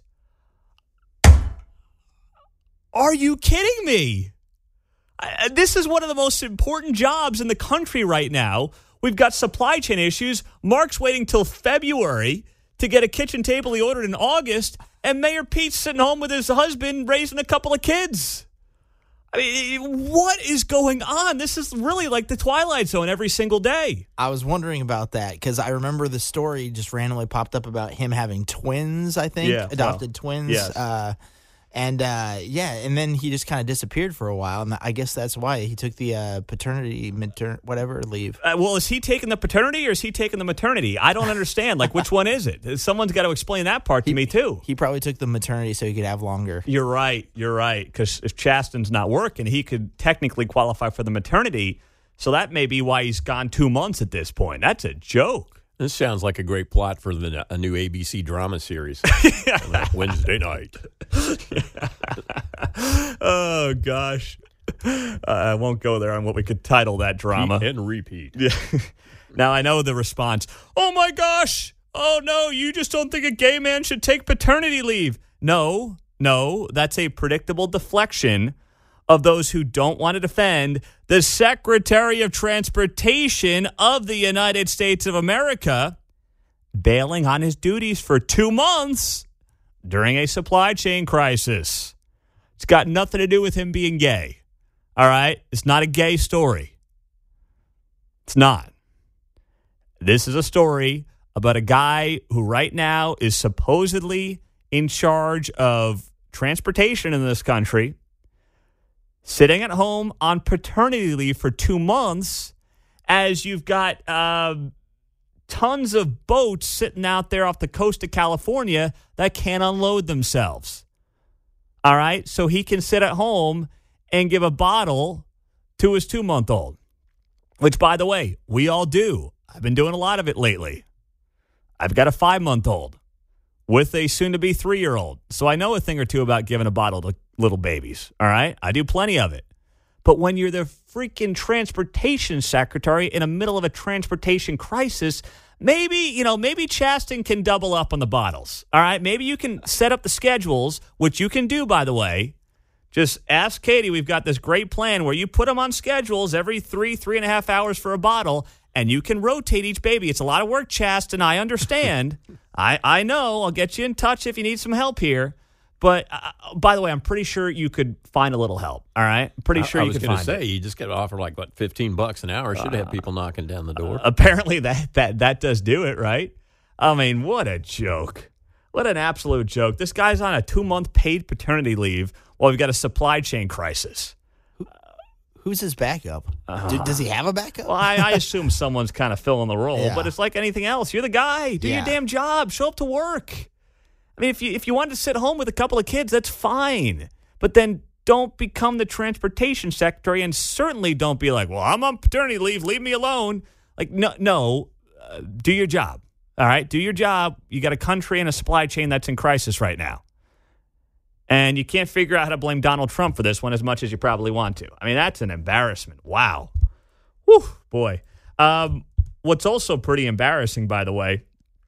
Are you kidding me? I, this is one of the most important jobs in the country right now. We've got supply chain issues. Mark's waiting till February to get a kitchen table he ordered in August, and Mayor Pete's sitting home with his husband raising a couple of kids. I mean, what is going on? This is really like the Twilight Zone every single day. I was wondering about that because I remember the story just randomly popped up about him having twins, I think, yeah, adopted well, twins. Yes. Uh, and, uh, yeah, and then he just kind of disappeared for a while, and I guess that's why he took the uh, paternity, mater- whatever, leave. Uh, well, is he taking the paternity or is he taking the maternity? I don't understand. Like, which one is it? Someone's got to explain that part to he, me, too. He probably took the maternity so he could have longer. You're right. You're right. Because if Chasten's not working, he could technically qualify for the maternity. So that may be why he's gone two months at this point. That's a joke. This sounds like a great plot for the, a new A B C drama series. Like Wednesday night. Oh, gosh. Uh, I won't go there on what we could title that drama. Repeat and repeat. Yeah. Now, I know the response. Oh, my gosh. Oh, no, you just don't think a gay man should take paternity leave. No, no, that's a predictable deflection of those who don't want to defend the Secretary of Transportation of the United States of America bailing on his duties for two months during a supply chain crisis. It's got nothing to do with him being gay. All right? It's not a gay story. It's not. This is a story about a guy who right now is supposedly in charge of transportation in this country, sitting at home on paternity leave for two months as you've got uh, tons of boats sitting out there off the coast of California that can't unload themselves. All right? So he can sit at home and give a bottle to his two-month-old, which, by the way, we all do. I've been doing a lot of it lately. I've got a five-month-old with a soon-to-be three-year-old, so I know a thing or two about giving a bottle to little babies, all right? I do plenty of it. But when you're the freaking transportation secretary in the middle of a transportation crisis, maybe, you know, maybe Chasten can double up on the bottles, all right? Maybe you can set up the schedules, which you can do, by the way. Just ask Katie. We've got this great plan where you put them on schedules every three, three and a half hours for a bottle, and you can rotate each baby. It's a lot of work, Chasten. I understand. I, I know. I'll get you in touch if you need some help here. But, uh, by the way, I'm pretty sure you could find a little help, all right? I'm pretty sure I, I you could find say, it. I was going to say, you just get offered like, what, fifteen bucks an hour. Should uh, have people knocking down the door. Uh, apparently that, that, that does do it, right? I mean, what a joke. What an absolute joke. This guy's on a two-month paid paternity leave while we've got a supply chain crisis. Who's his backup? Uh, Do, does he have a backup? Well, I, I assume someone's kind of filling the role, Yeah. but it's like anything else. You're the guy. Do Yeah. your damn job. Show up to work. I mean, if you if you wanted to sit home with a couple of kids, that's fine. But then don't become the transportation secretary, and certainly don't be like, well, I'm on paternity leave, leave me alone. Like, no, no, uh, do your job. All right, do your job. You got a country and a supply chain that's in crisis right now. And you can't figure out how to blame Donald Trump for this one as much as you probably want to. I mean, that's an embarrassment. Wow. Whew, boy. Um, what's also pretty embarrassing, by the way,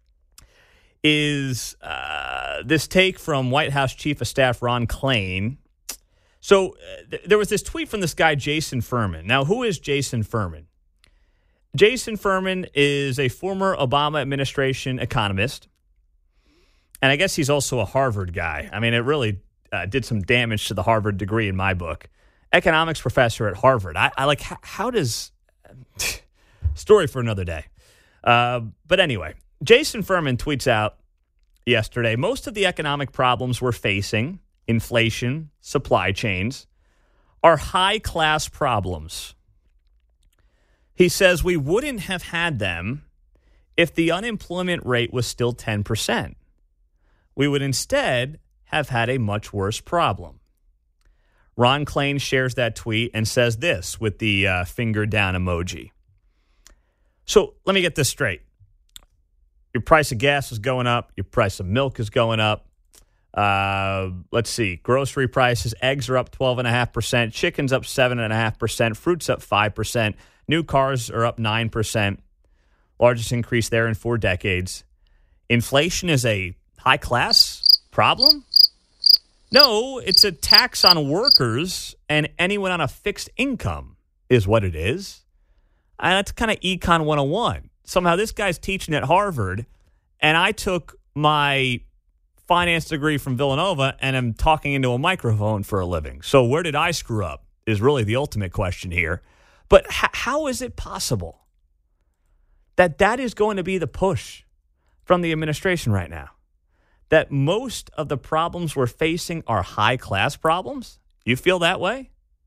is uh, this take from White House Chief of Staff Ron Klain. So uh, th- there was this tweet from this guy, Jason Furman. Now, who is Jason Furman? Jason Furman is a former Obama administration economist. And I guess he's also a Harvard guy. I mean, it really uh, did some damage to the Harvard degree in my book. Economics professor at Harvard. I, I like, how, how does... Story for another day. Uh, but anyway, Jason Furman tweets out yesterday, most of the economic problems we're facing, inflation, supply chains, are high-class problems. He says we wouldn't have had them if the unemployment rate was still ten percent. We would instead have had a much worse problem. Ron Klain shares that tweet and says this with the uh, finger down emoji. So let me get this straight. Your price of gas is going up. Your price of milk is going up. Uh, let's see. Grocery prices, eggs are up twelve point five percent. Chicken's up seven point five percent. Fruit's up five percent. New cars are up nine percent. Largest increase there in four decades. Inflation is a high-class problem? No, it's a tax on workers and anyone on a fixed income is what it is. And that's kind of Econ one oh one. Somehow this guy's teaching at Harvard, and I took my finance degree from Villanova and am talking into a microphone for a living. So where did I screw up is really the ultimate question here. But h- how is it possible that that is going to be the push from the administration right now? That most of the problems we're facing are high-class problems? You feel that way?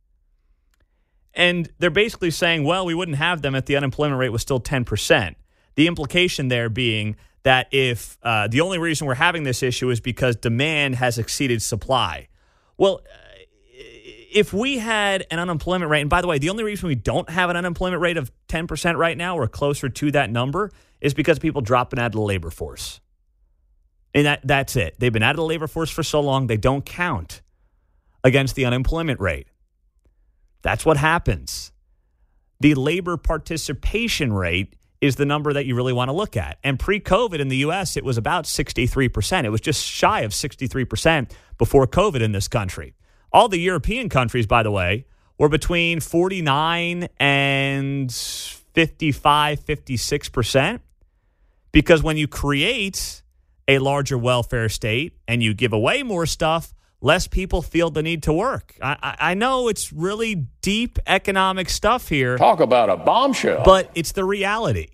And they're basically saying, well, we wouldn't have them if the unemployment rate was still ten percent. The implication there being that if uh, the only reason we're having this issue is because demand has exceeded supply. Well, uh, if we had an unemployment rate, and by the way, the only reason we don't have an unemployment rate of ten percent right now or closer to that number is because people dropping out of the labor force. And that, that's it. They've been out of the labor force for so long, they don't count against the unemployment rate. That's what happens. The labor participation rate is the number that you really want to look at. And pre-COVID in the U S, it was about sixty-three percent. It was just shy of sixty-three percent before COVID in this country. All the European countries, by the way, were between forty-nine and fifty-five, fifty-six percent. Because when you create a larger welfare state and you give away more stuff, less people feel the need to work. I, I, I know it's really deep economic stuff here. Talk about a bombshell. But it's the reality.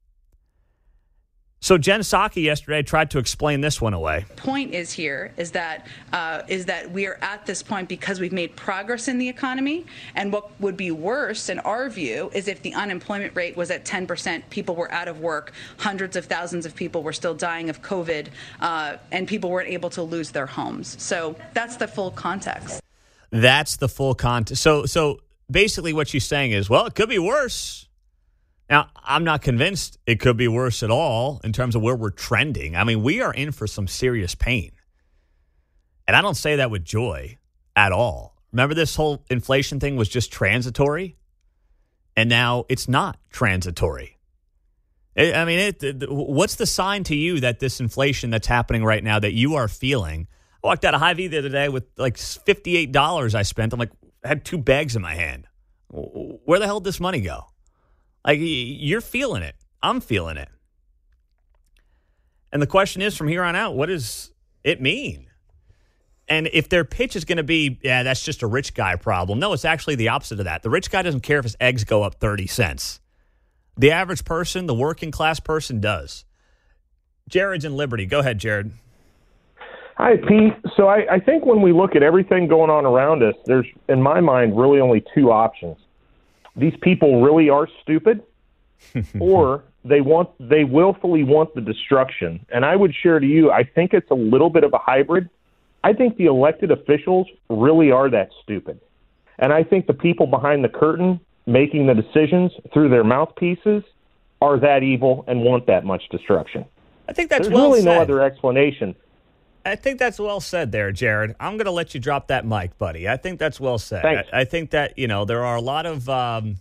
So Jen Psaki yesterday tried to explain this one away. Point is here is that uh, is that we are at this point because we've made progress in the economy, and what would be worse in our view is if the unemployment rate was at ten percent, people were out of work, hundreds of thousands of people were still dying of COVID, uh, and people weren't able to lose their homes. So that's the full context. That's the full context. So so basically what she's saying is, well, it could be worse. Now, I'm not convinced it could be worse at all in terms of where we're trending. I mean, we are in for some serious pain. And I don't say that with joy at all. Remember, this whole inflation thing was just transitory? And now it's not transitory. I mean, it, what's the sign to you that this inflation that's happening right now that you are feeling? I walked out of Hy-Vee the other day with like fifty-eight dollars I spent. I'm like, I had two bags in my hand. Where the hell did this money go? Like, you're feeling it. I'm feeling it. And the question is, from here on out, what does it mean? And if their pitch is going to be, yeah, that's just a rich guy problem. No, it's actually the opposite of that. The rich guy doesn't care if his eggs go up thirty cents. The average person, the working class person does. Jared's in Liberty. Go ahead, Jared. Hi, Pete. So I, I think when we look at everything going on around us, there's, in my mind, really only two options. These people really are stupid, or they want they willfully want the destruction. And I would share to you, I think it's a little bit of a hybrid. I think the elected officials really are that stupid. And I think the people behind the curtain making the decisions through their mouthpieces are that evil and want that much destruction. I think that's There's well really said. no other explanation. I think that's well said there, Jared. I'm going to let you drop that mic, buddy. I think that's well said. Thanks. I, I think that, you know, there are a lot of, um,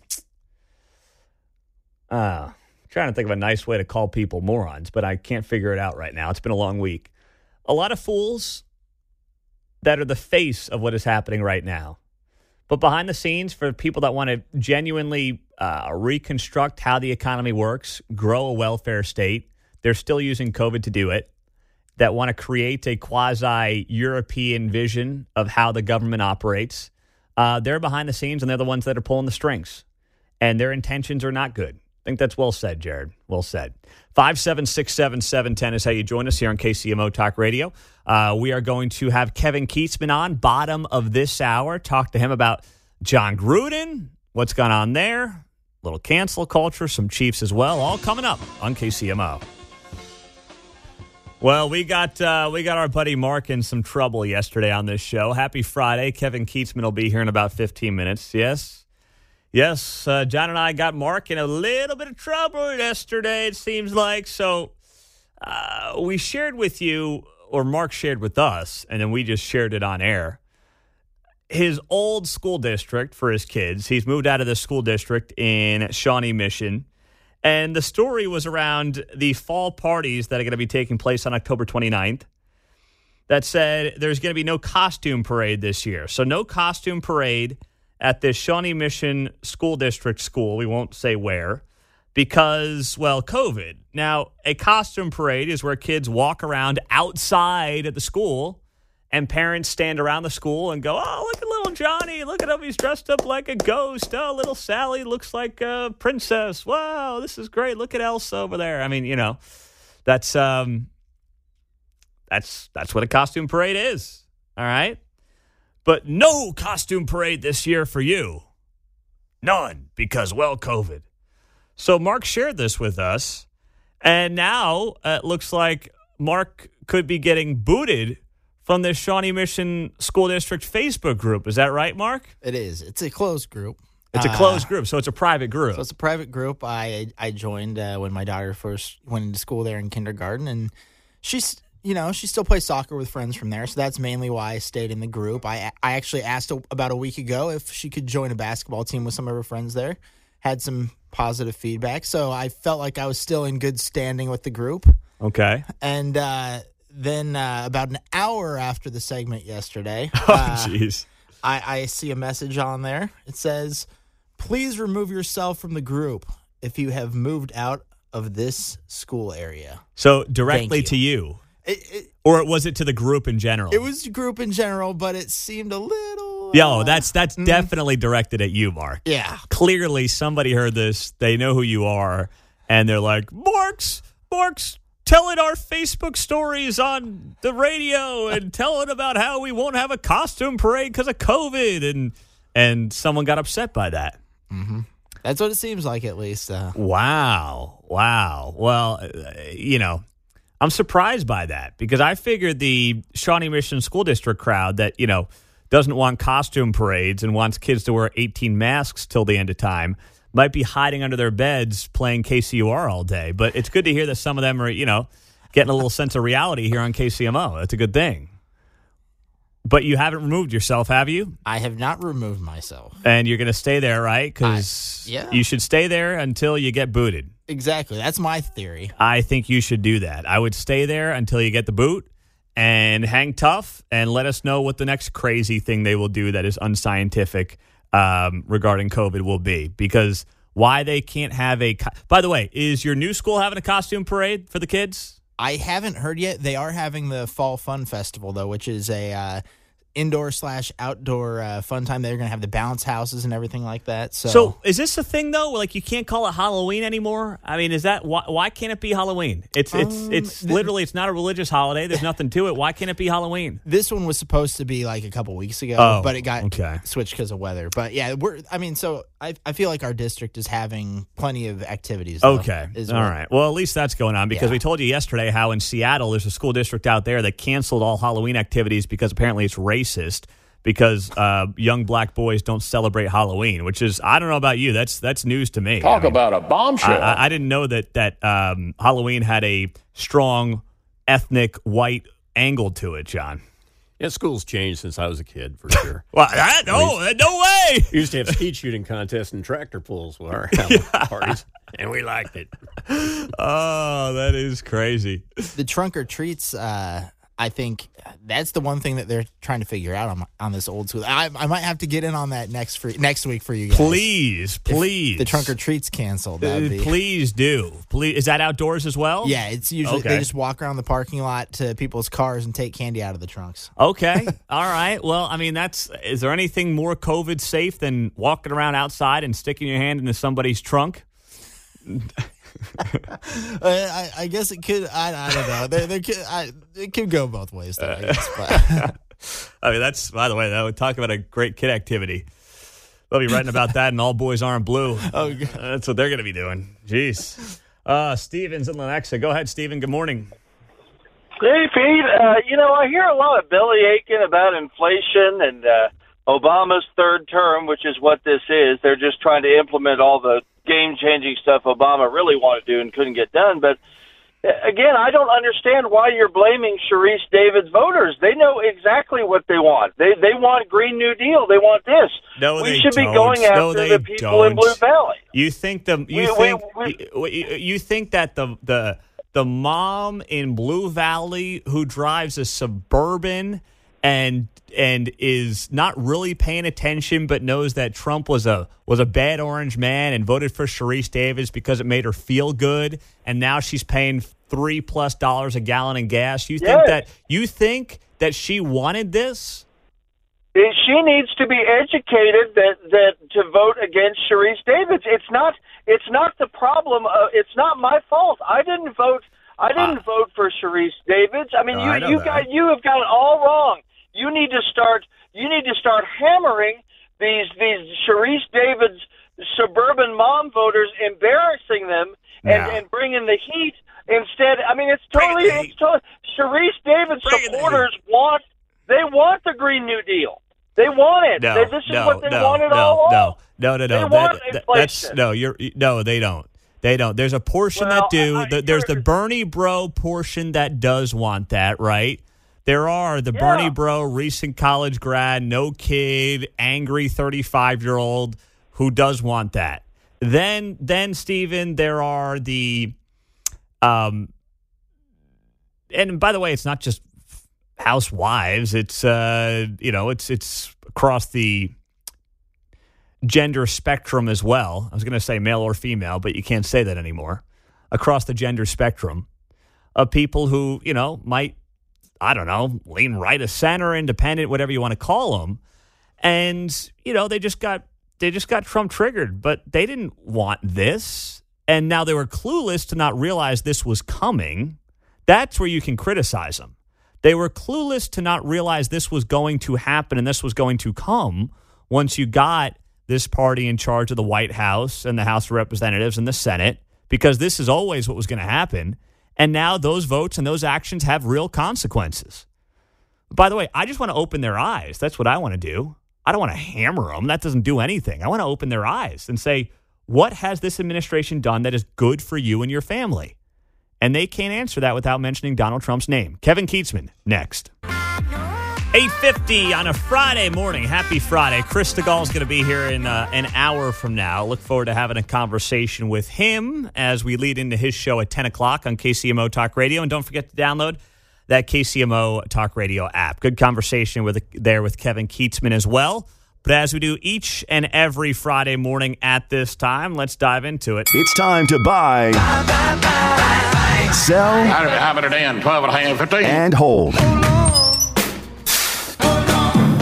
uh, trying to think of a nice way to call people morons, but I can't figure it out right now. It's been a long week. A lot of fools that are the face of what is happening right now. But behind the scenes, for people that want to genuinely uh, reconstruct how the economy works, grow a welfare state, they're still using COVID to do it, that want to create a quasi-European vision of how the government operates, uh, they're behind the scenes, and they're the ones that are pulling the strings. And their intentions are not good. I think that's well said, Jared. Well said. five seven six seven, seven one zero is how you join us here on K C M O Talk Radio. Uh, we are going to have Kevin Kietzman on, bottom of this hour. Talk to him about John Gruden, what's gone on there, a little cancel culture, some Chiefs as well, all coming up on K C M O. Well, we got uh, we got our buddy Mark in some trouble yesterday on this show. Happy Friday. Kevin Kietzman will be here in about fifteen minutes. Yes. Yes, uh, John and I got Mark in a little bit of trouble yesterday, it seems like. So uh, we shared with you, or Mark shared with us, and then we just shared it on air, his old school district for his kids. He's moved out of the school district in Shawnee Mission. And the story was around the fall parties that are going to be taking place on October twenty-ninth that said there's going to be no costume parade this year. So no costume parade at this Shawnee Mission School District school. We won't say where because, well, COVID. Now, a costume parade is where kids walk around outside at the school and parents stand around the school and go, oh, look at little Johnny. Look at him. He's dressed up like a ghost. Oh, little Sally looks like a princess. Wow, this is great. Look at Elsa over there. I mean, you know, that's um, that's that's what a costume parade is. All right? But no costume parade this year for you. None, because, well, COVID. So Mark shared this with us, and now it looks like Mark could be getting booted from the Shawnee Mission School District Facebook group. Is that right, Mark? It is. It's a closed group. It's a closed uh, group, so it's a private group. So it's a private group. I I joined uh, when my daughter first went into school there in kindergarten, and she's, you know, she still plays soccer with friends from there, so that's mainly why I stayed in the group. I I actually asked about a week ago if she could join a basketball team with some of her friends there. Had some positive feedback, so I felt like I was still in good standing with the group. Okay. And uh, then uh, about an hour after the segment yesterday, oh, jeez, uh, I, I see a message on there. It says, please remove yourself from the group if you have moved out of this school area. So directly you. to you. It, it, or was it to the group in general? It was the group in general, but it seemed a little... Uh, Yo, that's that's mm. definitely directed at you, Mark. Yeah. Clearly, somebody heard this. They know who you are, and they're like, Mark's, Mark's telling our Facebook stories on the radio and telling about how we won't have a costume parade because of COVID, and and someone got upset by that. Mm-hmm. That's what it seems like, at least. Uh. Wow. Wow. Well, uh, you know... I'm surprised by that because I figured the Shawnee Mission School District crowd that, you know, doesn't want costume parades and wants kids to wear eighteen masks till the end of time might be hiding under their beds playing K C U R all day. But it's good to hear that some of them are, you know, getting a little sense of reality here on K C M O. That's a good thing. But you haven't removed yourself, have you? I have not removed myself. And you're going to stay there, right? Because yeah. you should stay there until you get booted. Exactly. That's my theory. I think you should do that. I would stay there until you get the boot and hang tough and let us know what the next crazy thing they will do that is unscientific um, regarding COVID will be. Because why they can't have a... Co- By the way, is your new school having a costume parade for the kids? I haven't heard yet. They are having the Fall Fun Festival, though, which is a uh, indoor slash outdoor uh, fun time. They're going to have the bounce houses and everything like that. So. so is this a thing though? Like you can't call it Halloween anymore? I mean, is that why, why can't it be Halloween? It's it's Um, it's th- literally it's not a religious holiday. There's nothing to it. Why can't it be Halloween? This one was supposed to be like a couple weeks ago, Oh, but it got okay. switched because of weather. But yeah, we're. I mean, so I I feel like our district is having plenty of activities. Though, Okay. is All what- right. Well, at least that's going on because Yeah. we told you yesterday how in Seattle there's a school district out there that canceled all Halloween activities because apparently it's racist because uh, young black boys don't celebrate Halloween, which is, I don't know about you. That's that's news to me. Talk I mean, about a bombshell. I, I, I didn't know that, that um, Halloween had a strong ethnic white angle to it, John. Yeah, school's changed since I was a kid, for sure. Well, that, no, no way. We used to have skeet shooting contests and tractor pulls with our Halloween parties, and we liked it. Oh, that is crazy. The trunk or treats, uh, I think that's the one thing that they're trying to figure out on, on this old school. I, I might have to get in on that next for, next week for you guys. Please, please. If the trunk or treats canceled. That'd Uh, be, please do. Please. Is that outdoors as well? yeah, it's usually Okay. they just walk around the parking lot to people's cars and take candy out of the trunks. Okay. All right. Well, I mean, that's. Is there anything more COVID safe than walking around outside and sticking your hand into somebody's trunk? uh, I, I guess it could. I, I don't know. There, there could, I, it could go both ways. Though, I guess, but. I mean, that's. By the way, that would talk about a great kid activity. They'll be writing about that, and All Boys Aren't Blue. Oh, God. That's what they're going to be doing. Jeez. Uh, Steven's in Lenexa. Go ahead, Steven. Good morning. Hey, Pete. Uh, you know, I hear a lot of belly aching about inflation and uh, Obama's third term, which is what this is. They're just trying to implement all the game-changing stuff Obama really wanted to do and couldn't get done. But, uh, again, I don't understand why you're blaming Sharice David's voters. They know exactly what they want. They they want Green New Deal. They want this. No, we they should don't. be going after No, they the people in don't. Blue Valley. You think the you We- think we- you, you think that the the the mom in Blue Valley who drives a Suburban and and is not really paying attention but knows that Trump was a was a bad orange man and voted for Sharice Davids because it made her feel good, and now she's paying three plus dollars a gallon in gas. You think Yes. that you think that she wanted this? She needs to be educated that that to vote against Sharice Davids. It's not. It's not the problem. Uh, it's not my fault. I didn't vote. I didn't vote for Sharice Davids. I mean, No, you I know you that. got you have got it all wrong. You need to start. You need to start hammering these these Sharice Davids suburban mom voters, embarrassing them, and, No. and bringing the heat instead. I mean, it's totally. It's totally. Sharice Davids supporters want. They want the Green New Deal. They want it. No, They- this is no, what they no, wanted no, all along. no, no, no, They no. want That- that- that's inflation. no. You're no. They don't. They don't. There's a portion Well, that do. I- I- The- There's the Bernie Bro portion that does want that, right? There are the Yeah. Bernie Bro, recent college grad, no kid, angry thirty-five year old who does want that. Then, then Stephen, there are the, um, and by the way, it's not just housewives. It's uh, you know, it's it's across the gender spectrum as well. I was going to say male or female, but you can't say that anymore. Across the gender spectrum of people who, you know, might, I don't know, lean right of center, independent, whatever you want to call them. And, you know, they just got they just got Trump triggered, but they didn't want this. And now they were clueless to not realize this was coming. That's where you can criticize them. They were clueless to not realize this was going to happen and this was going to come once you got this party in charge of the White House and the House of Representatives and the Senate, because this is always what was going to happen. And now those votes and those actions have real consequences. By the way, I just want to open their eyes. That's what I want to do. I don't want to hammer them. That doesn't do anything. I want to open their eyes and say, what has this administration done that is good for you and your family? And they can't answer that without mentioning Donald Trump's name. Kevin Keatsman, next. eight fifty on a Friday morning. Happy Friday. Chris Stegall is going to be here in uh, an hour from now. Look forward to having a conversation with him as we lead into his show at ten o'clock on K C M O Talk Radio. And don't forget to download that K C M O Talk Radio app. Good conversation with there with Kevin Keatsman as well. But as we do each and every Friday morning at this time, let's dive into it. It's time to buy, buy, buy, buy sell, How about a day and twelve and a half, fifteen? and hold.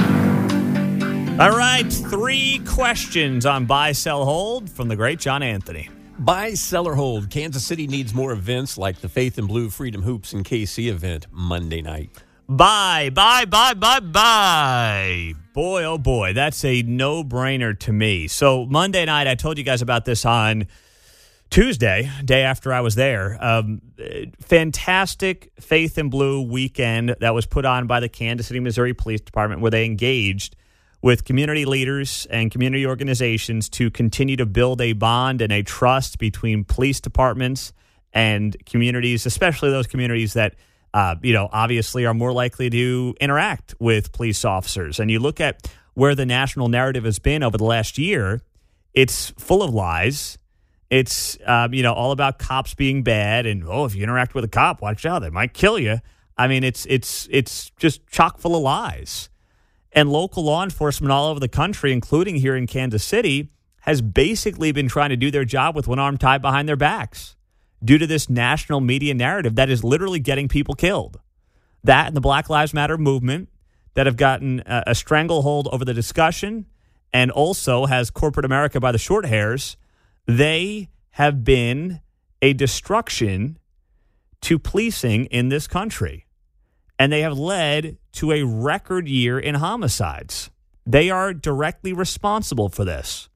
All right, three questions on buy, sell, hold from the great John Anthony. Buy, sell, or hold. Kansas City needs more events like the Faith and Blue Freedom Hoops and K C event Monday night. Buy, buy, buy, buy, buy. Boy, oh boy, that's a no-brainer to me. So Monday night, I told you guys about this on Tuesday, day after I was there. Um, fantastic Faith and Blue weekend that was put on by the Kansas City, Missouri Police Department, where they engaged with community leaders and community organizations to continue to build a bond and a trust between police departments and communities, especially those communities that, uh, you know, obviously are more likely to interact with police officers. And you look at where the national narrative has been over the last year, it's full of lies. It's, um, you know, all about cops being bad and, oh, if you interact with a cop, watch out, they might kill you. I mean, it's it's it's just chock full of lies. And local law enforcement all over the country, including here in Kansas City, has basically been trying to do their job with one arm tied behind their backs due to this national media narrative that is literally getting people killed. That and the Black Lives Matter movement that have gotten a, a stranglehold over the discussion and also has corporate America by the short hairs. They have been a destruction to policing in this country. And they have led to a record year in homicides. They are directly responsible for this.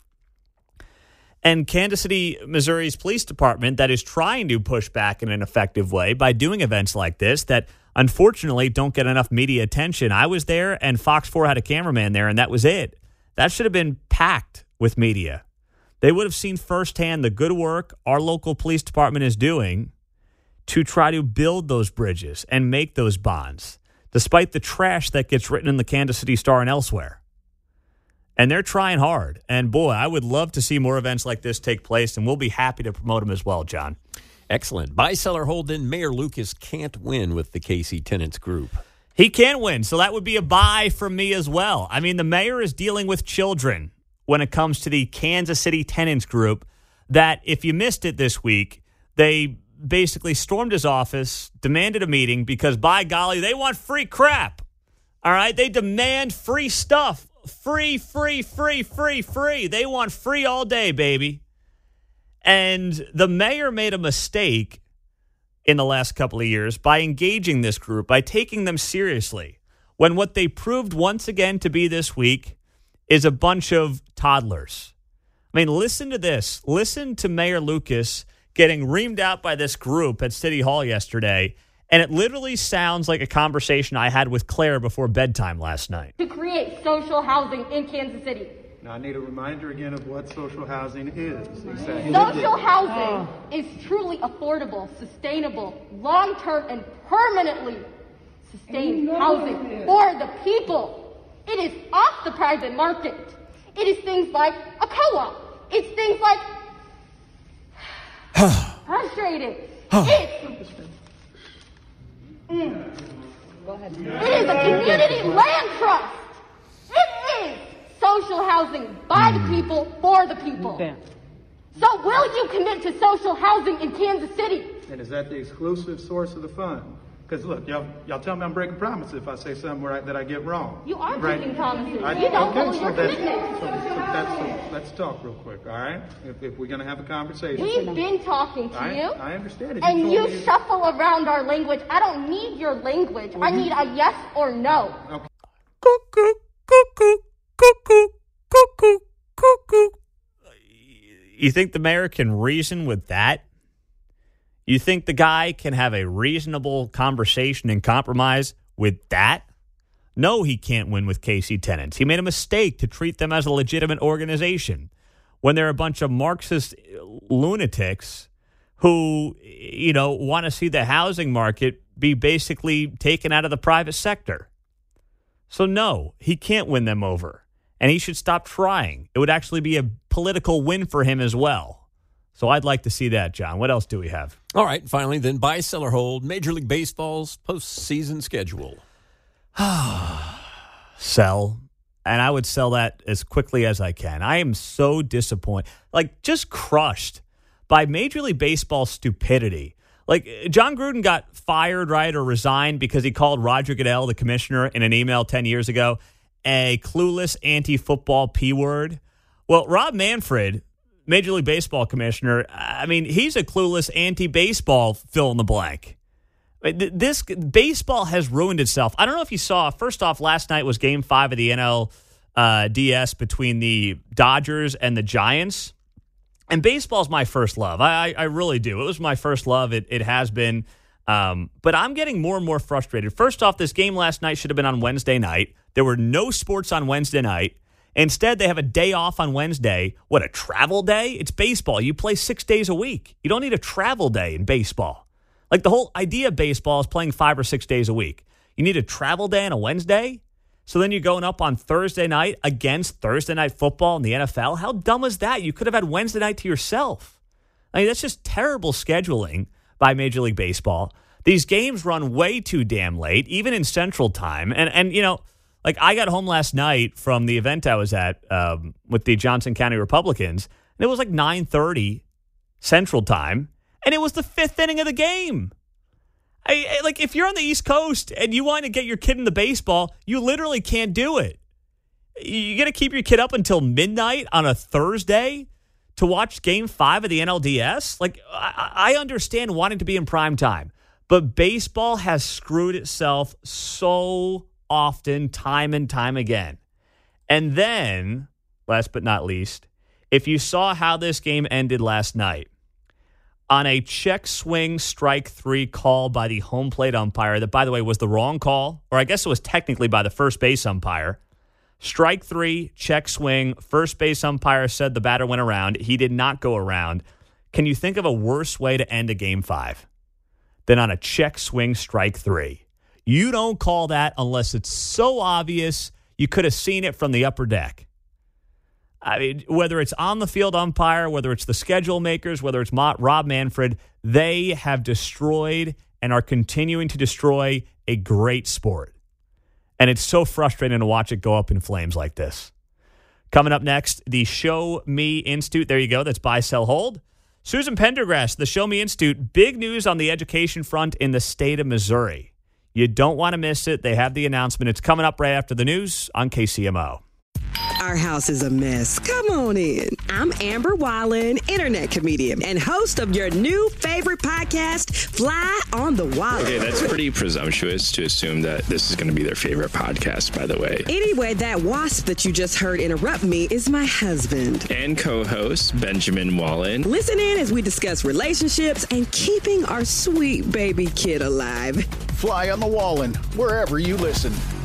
And Kansas City, Missouri's police department that is trying to push back in an effective way by doing events like this that unfortunately don't get enough media attention. I was there and Fox four had a cameraman there and that was it. That should have been packed with media. They would have seen firsthand the good work our local police department is doing to try to build those bridges and make those bonds, despite the trash that gets written in the Kansas City Star and elsewhere. And they're trying hard. And, boy, I would love to see more events like this take place, and we'll be happy to promote them as well, John. Excellent. Buy, sell, or hold, then Mayor Lucas can't win with the K C Tenants Group. He can't win, so that would be a buy from me as well. I mean, the mayor is dealing with children when it comes to the Kansas City Tenants Group that, if you missed it this week, they basically stormed his office, demanded a meeting because, by golly, they want free crap. All right? They demand free stuff. Free, free, free, free, free. They want free all day, baby. And the mayor made a mistake in the last couple of years by engaging this group, by taking them seriously, when what they proved once again to be this week is a bunch of toddlers. I mean, listen to this. Listen to Mayor Lucas getting reamed out by this group at City Hall yesterday, and it literally sounds like a conversation I had with Claire before bedtime last night. To create social housing in Kansas City. Now, I need a reminder again of what social housing is. Exactly. Social housing is truly affordable, sustainable, long-term, and permanently sustained housing for the people. It is off the private market. It is things like a co-op. It's things like frustrated. It's, mm, it is a community land trust. It is social housing by the people for the people. So will you commit to social housing in Kansas City? And is that the exclusive source of the fund? Because look, y'all, y'all tell me I'm breaking promises if I say something where I, that I get wrong. You are right? breaking promises. I, you don't okay, hold so your that's, commitments. So, so that's, so let's talk real quick, all right? If, if we're going to have a conversation. We've been talking to I, you. I understand it. And you, you shuffle around our language. I don't need your language. Well, I need a yes or no. Okay. Cuckoo, cuckoo, cuckoo, cuckoo, cuckoo. You think the mayor can reason with that? You think the guy can have a reasonable conversation and compromise with that? No, he can't win with K C Tenants. He made a mistake to treat them as a legitimate organization when they're a bunch of Marxist lunatics who, you know, want to see the housing market be basically taken out of the private sector. So no, he can't win them over, and he should stop trying. It would actually be a political win for him as well. So I'd like to see that, John. What else do we have? All right, finally, then buy, sell, or hold Major League Baseball's postseason schedule. Sell. And I would sell that as quickly as I can. I am so disappointed, like just crushed by Major League Baseball stupidity. Like John Gruden got fired, right, or resigned because he called Roger Goodell, the commissioner, in an email ten years ago. a clueless anti-football P word? Well, Rob Manfred, Major League Baseball commissioner, I mean, he's a clueless anti-baseball fill in the blank. This baseball has ruined itself. I don't know if you saw, first off, last night was game five of the N L D S between the Dodgers and the Giants. And baseball's my first love. I, I really do. It was my first love. It, it has been. Um, but I'm getting more and more frustrated. First off, this game last night should have been on Wednesday night. There were no sports on Wednesday night. Instead, they have a day off on Wednesday. What, a travel day? It's baseball. You play six days a week. You don't need a travel day in baseball. Like, the whole idea of baseball is playing five or six days a week. You need a travel day on a Wednesday? So then you're going up on Thursday night against Thursday night football in the N F L? How dumb is that? You could have had Wednesday night to yourself. I mean, that's just terrible scheduling by Major League Baseball. These games run way too damn late, even in Central Time. And, and you know, like, I got home last night from the event I was at um, with the Johnson County Republicans, and it was like nine thirty Central Time, and it was the fifth inning of the game. I, I, like, if you're on the East Coast and you want to get your kid into baseball, you literally can't do it. You got to keep your kid up until midnight on a Thursday to watch Game Five of the N L D S. Like, I, I understand wanting to be in prime time, but baseball has screwed itself so often, time and time again. And then, last but not least, if you saw how this game ended last night, on a check swing strike three call by the home plate umpire, that, by the way, was the wrong call, or I guess it was technically by the first base umpire. Strike three, check swing, first base umpire said the batter went around. He did not go around. Can you think of a worse way to end a game five than on a check swing strike three? You don't call that unless it's so obvious you could have seen it from the upper deck. I mean, whether it's on the field umpire, whether it's the schedule makers, whether it's Rob Manfred, they have destroyed and are continuing to destroy a great sport. And it's so frustrating to watch it go up in flames like this. Coming up next, the Show Me Institute. There you go. That's buy, sell, hold. Susan Pendergrass, the Show Me Institute. Big news on the education front in the state of Missouri. You don't want to miss it. They have the announcement. It's coming up right after the news on K C M O. Our house is a mess. Come on in. I'm Amber Wallen, internet comedian and host of your new favorite podcast, Fly on the Wallen. Okay, that's pretty presumptuous to assume that this is going to be their favorite podcast, by the way. Anyway, that wasp that you just heard interrupt me is my husband. And co-host, Benjamin Wallen. Listen in as we discuss relationships and keeping our sweet baby kid alive. Fly on the Wallen, wherever you listen.